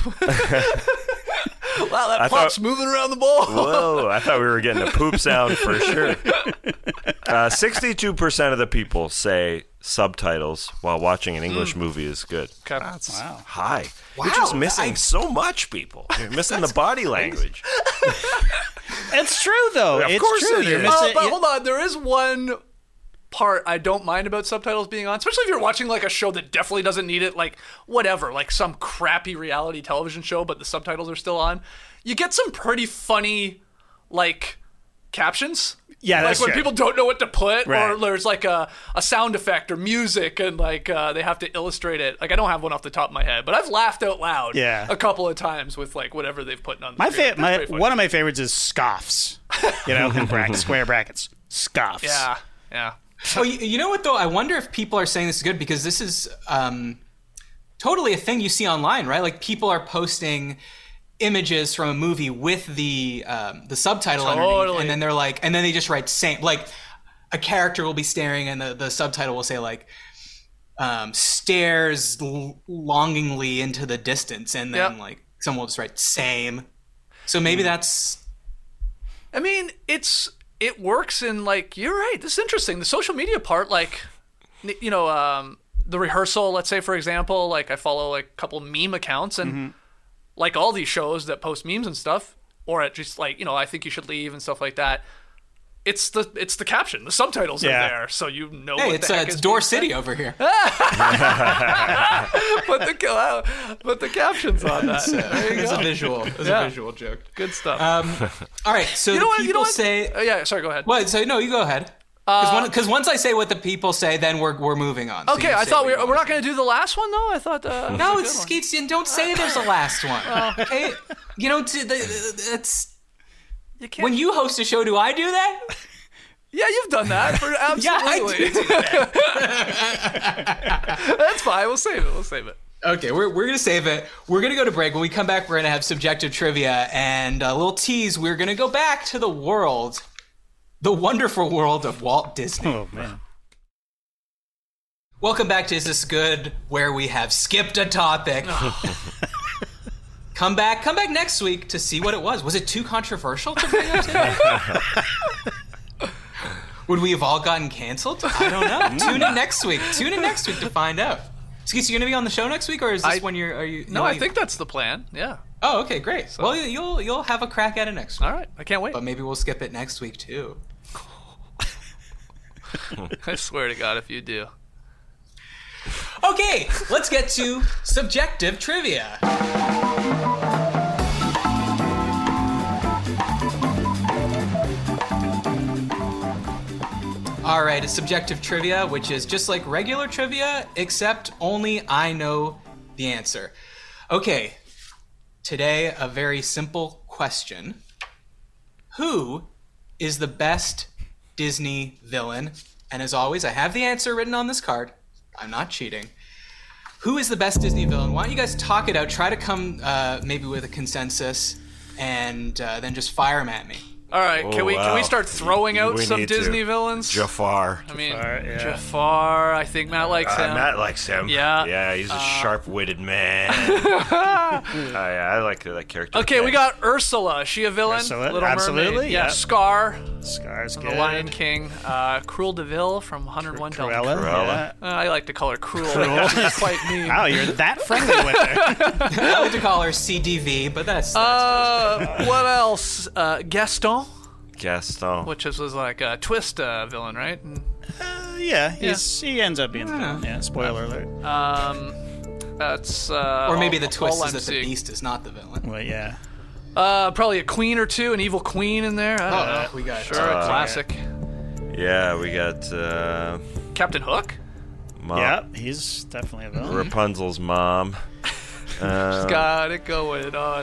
Wow, that I plop's thought- moving around the bowl. Whoa, I thought we were getting a poop sound for sure. Uh, sixty-two percent of the people say subtitles while watching an English movie is good. Okay. That's Wow. high. You're Wow, just missing I- so much, people. You're missing the body language. It's true though. Of it's course true. it You're is. missing. Uh, but you- hold on, there is one part I don't mind about subtitles being on, especially if you're watching like a show that definitely doesn't need it, like whatever, like some crappy reality television show, but the subtitles are still on. You get some pretty funny, like, captions. Yeah, like that's when true. people don't know what to put, Right. or there's like a, a sound effect or music, and like uh, they have to illustrate it. Like I don't have one off the top of my head, but I've laughed out loud Yeah. a couple of times with like whatever they've put on. The My, screen. fa- That's my very funny. one of my favorites is scoffs. You know, in brackets, square brackets, scoffs. Yeah, yeah. Oh, you, you know what though? I wonder if people are saying this is good because this is um, totally a thing you see online, right? Like people are posting images from a movie with the um, the subtitle underneath, Totally. and then they're like, and then they just write same. Like a character will be staring, and the, the subtitle will say like um, stares l- longingly into the distance, and then Yep. like someone will just write same. So maybe that's I mean, it's it works in like you're right. This is interesting. The social media part, like you know, um, the rehearsal. Let's say, for example, like I follow like a couple meme accounts, and mm-hmm. like all these shows that post memes and stuff, or at just like you know, I think you should leave and stuff like that. It's the it's the caption. The subtitles yeah. are there, so you know. Hey, what it's the heck uh, it's is Door being City said. over here. put the put the captions on that. So, it's a visual. It's Yeah. a visual joke. Good stuff. Um, all right, so you know the what? people You know what? say. Uh, yeah, sorry. Go ahead. What? So no, you go ahead. Because uh, once I say what the people say, then we're we're moving on. So Okay, you I say thought what we you were, want we're to not going to do the last one though. I thought. Uh, No, was a it's good one. Skeets. And don't say there's a last one. Okay, you know, to the, it's You can't. when you host a show. Do I do that? Yeah, you've done that for absolutely. Yeah, I do do that. That's fine. We'll save it. We'll save it. Okay, we're we're gonna save it. We're gonna go to break. When we come back, we're gonna have subjective trivia and a little tease. We're gonna go back to the world, the wonderful world of Walt Disney. Oh man. Welcome back to Is This Good, where we have skipped a topic. Come back, come back next week to see what it was. Was it too controversial to bring up today? Would we have all gotten canceled? I don't know. Tune in next week. Tune in next week to find out. Skeets, you gonna be on the show next week, or is this I- when you're? Are you? No, I think that's the plan. Yeah. Oh, okay, great. Well, you'll you'll have a crack at it next week. All right. I can't wait. But maybe we'll skip it next week too. I swear to God, if you do. Okay, let's get to subjective trivia. All right, it's subjective trivia, which is just like regular trivia, except only I know the answer. Okay, today a very simple question. Who is the best Disney villain? And as always, I have the answer written on this card. I'm not cheating. Who is the best Disney villain? Why don't you guys talk it out, try to come uh, maybe with a consensus, and uh, then just fire them at me. All right. Oh, can we can we wow. start throwing out We some need to. Disney villains? Jafar. I mean, Jafar, yeah. Jafar. I think Matt likes Uh, him. Matt likes him. Yeah. Yeah, he's a sharp-witted man. uh, yeah, I like that character. Okay, we got Ursula. Is she a villain? Ursula, Little absolutely, Mermaid. Yeah. yeah. Scar, Scar's the good. Lion King. Uh, Cruel de Vil from one oh one Cruella. Dalmatians. Cruella. Uh, I like to call her Cruel. She's quite mean. Wow, you're that friendly with her. I like to call her C D V, but that's, that's Uh, what else? Uh, Gaston, Gaston. which is, was like a twist uh, villain, right? And, Uh, yeah, he's, he ends up being the villain. Yeah, spoiler alert. um, that's uh, or maybe all- the twist all is I'm that the seeing. beast is not the villain. Well, yeah. Uh, probably a queen or two, an evil queen in there. I don't Oh, know. we got Sure, uh, a classic. Yeah, we got uh, Captain Hook. Mom, Yeah, he's definitely a villain. Rapunzel's mom. Uh, Got it going on.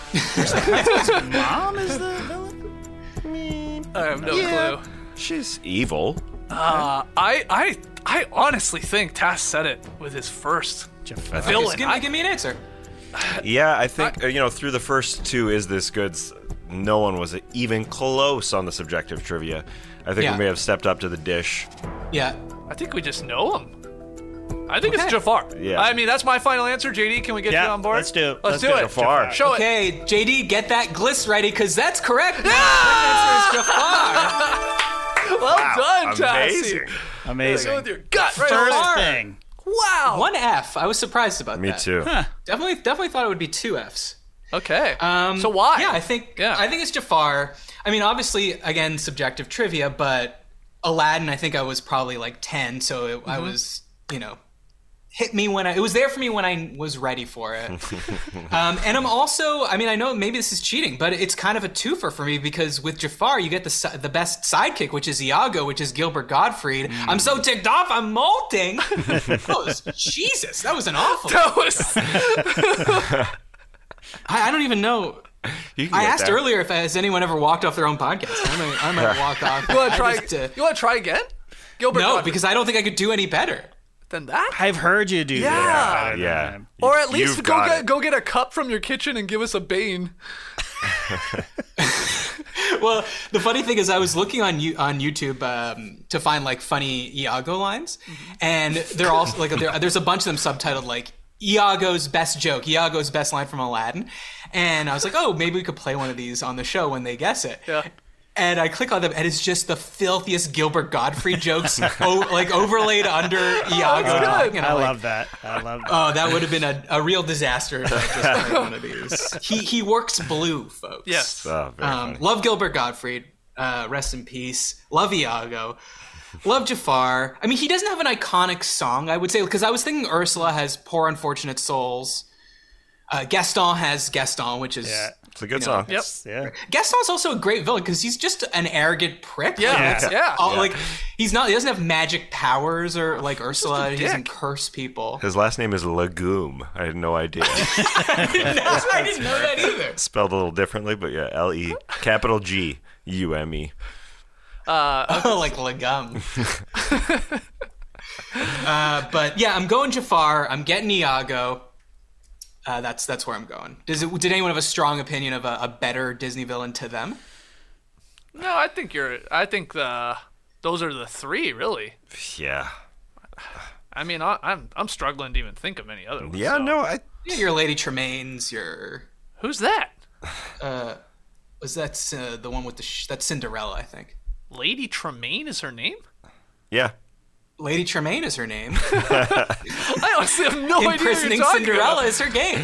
Mom is the villain? I have no Yeah. clue. she's evil. Uh, I, I, I honestly think Tass said it with his first Jafar. Okay, villain. so give me, I- give me an answer. Yeah, I think uh, you know through the first two Is This Goods, no one was even close on the subjective trivia. I think Yeah. we may have stepped up to the dish. Yeah. I think we just know him. I think Okay. it's Jafar. Yeah. I mean, that's my final answer. J D, can we get Yeah, you on board? let's do it. Let's, Let's do, do it. Jafar. Show it. Okay, J D, get that gliss ready, because that's correct. The correct answer is Jafar. Well Wow, done, Tassie. amazing. Go Amazing. with your gut right First on. thing. Wow. One F. I was surprised about Me that. too. Definitely, definitely thought it would be two Fs. Okay. Um, so why? Yeah, I think. Yeah. I think it's Jafar. I mean, obviously, again, subjective trivia, but Aladdin. I think I was probably like ten, so it, I was, you know, hit me when I. It was there for me when I was ready for it. um, and I'm also. I mean, I know maybe this is cheating, but it's kind of a twofer for me because with Jafar, you get the si- the best sidekick, which is Iago, which is Gilbert Gottfried. I'm so ticked off, I'm molting. That was, Jesus, that was an awful. That was. I, I don't even know. You can I get asked there. earlier if has anyone ever walked off their own podcast. I might, I might walk off. You want to I try? just, uh, You want to try again? Gilbert. no, Gottfried. because I don't think I could do any better. Than that. I've heard you do Yeah. that. Yeah. Or at least You've go got get it. go get a cup from your kitchen and give us a Bane. Well, the funny thing is, I was looking on you on YouTube um, to find like funny Iago lines, and they're all like there, there's a bunch of them subtitled like Iago's best joke, Iago's best line from Aladdin, and I was like, oh, maybe we could play one of these on the show when they guess it. Yeah. And I click on them, and it's just the filthiest Gilbert Gottfried jokes, o- like overlaid under Iago. Oh, talking, and I I'm like, love that. I love that. oh, that would have been a, a real disaster if I just played one of these. He he works blue, folks. Yes. Oh, very Um, funny. love Gilbert Gottfried. Uh, rest in peace. Love Iago. Love Jafar. I mean, he doesn't have an iconic song, I would say, because I was thinking Ursula has Poor Unfortunate Souls. Uh, Gaston has Gaston, which is... Yeah. It's a good you know, song. Yep. Yeah. Gaston's also a great villain because he's just an arrogant prick. Yeah, Like, yeah. that's yeah. all- like he's not. He doesn't have magic powers or like Ursula. He doesn't dick. curse people. His last name is Legume. I had no idea. I didn't know, I didn't know that either. Spelled a little differently, but yeah, L E capital G U M E. Oh, like legum. uh, but yeah, I'm going Jafar. I'm getting Iago. Uh, that's that's where I'm going. Does it? Did anyone have a strong opinion of a, a better Disney villain to them? No, I think you're. I think the those are the three really. Yeah. I mean, I, I'm I'm struggling to even think of any other ones. Yeah, so. no, I Yeah, your Lady Tremaines. Your Who's that? was that uh, the one with the sh- that's Cinderella, I think. Lady Tremaine is her name? yeah. Lady Tremaine is her name. I honestly have no idea what Imprisoning you're talking Cinderella about. is her game.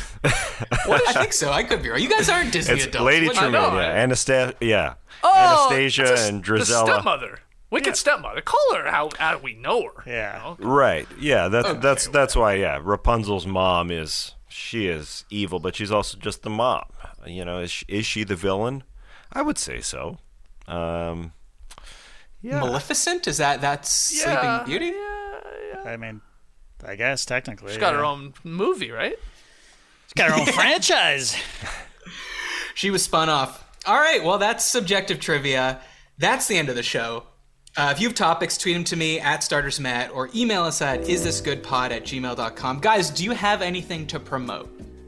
I think so. I could be wrong. You guys aren't Disney It's adults. Lady What- Tremaine, know, yeah. I- Anastasia, yeah. Oh, Anastasia that's a- and The Drizella. stepmother. Wicked stepmother. Call her how, how we know her. Yeah. You know? Right. Yeah, that's that's that's why, yeah, Rapunzel's mom is she is evil, but she's also just the mom. You know, is she, is she the villain? I would say so. Um yeah. Maleficent? Is that that's Yeah, Sleeping Beauty? I mean, I guess technically. She's got yeah. her own movie, right? She's got her own franchise. She was spun off. All right, well, that's subjective trivia. That's the end of the show. Uh, if you have topics, tweet them to me at StartersMatt or email us at isthisgoodpod at gmail dot com. Guys, do you have anything to promote?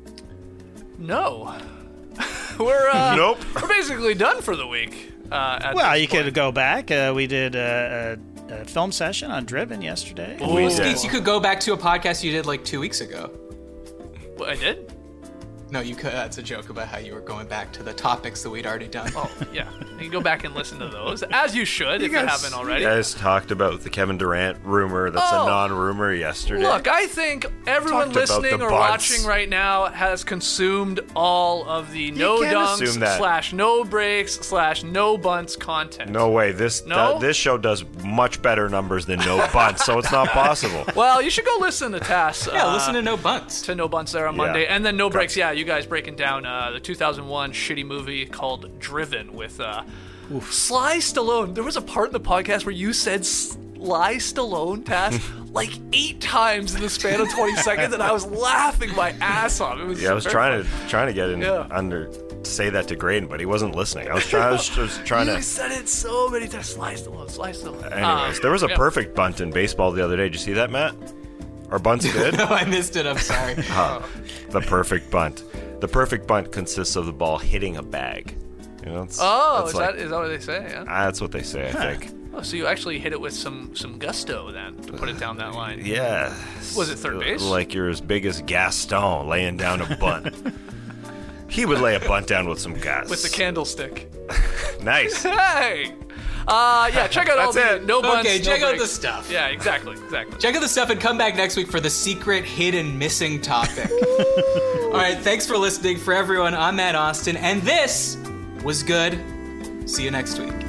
No. we're uh, Nope. We're basically done for the week. Uh, at Well, this you point. could go back. Uh, we did a, a, a film session on Driven yesterday. We Well, did. Skeets, you could go back to a podcast you did like two weeks ago. Well, I did. No, you could. That's a joke about how you were going back to the topics that we'd already done. Oh, yeah. You can go back and listen to those, as you should, if you haven't already. You guys talked about the Kevin Durant rumor that's Oh. a non-rumor yesterday. Look, I think everyone Talked about listening the or bunts. watching right now has consumed all of the no can't dunks assume that. slash no breaks slash no bunts content. No way. This No? that- this show does much better numbers than No Bunts, so it's not possible. Well, you should go listen to Tass. Yeah, uh, listen to No Bunts. to No Bunts there on Yeah. Monday, and then No Breaks. Yeah, you guys breaking down uh, the two thousand one shitty movie called Driven with uh, Sly Stallone. There was a part in the podcast where you said Sly Stallone, Tass, like eight times in the span of twenty seconds, and I was laughing my ass off. It was Yeah, I was very trying funny. to trying to get in Yeah. under say that to Graydon, but he wasn't listening. I was trying. I was just trying You to. said it so many times. Sly Stallone, Sly Stallone. Anyways, Um, there was a yeah. perfect bunt in baseball the other day. Did you see that, Matt? Are bunts good? No, I missed it. I'm sorry. The perfect bunt. The perfect bunt consists of the ball hitting a bag. You know, it's, Oh, it's is like- that is that what they say? Yeah. Ah, that's what they say, I think. Oh, so you actually hit it with some some gusto then to put it down that line. Yeah. Was it third base? Like you're as big as Gaston laying down a bunt. He would lay a bunt down with some gas. With the candlestick. Nice. Hey! Uh, yeah, check out all That's the it. no bunts. Okay, no check out breaks. the stuff. Yeah, exactly, exactly. Check out the stuff and come back next week for the secret, hidden, missing topic. All right, thanks for listening. For everyone, I'm Matt Austin, and this was good. See you next week.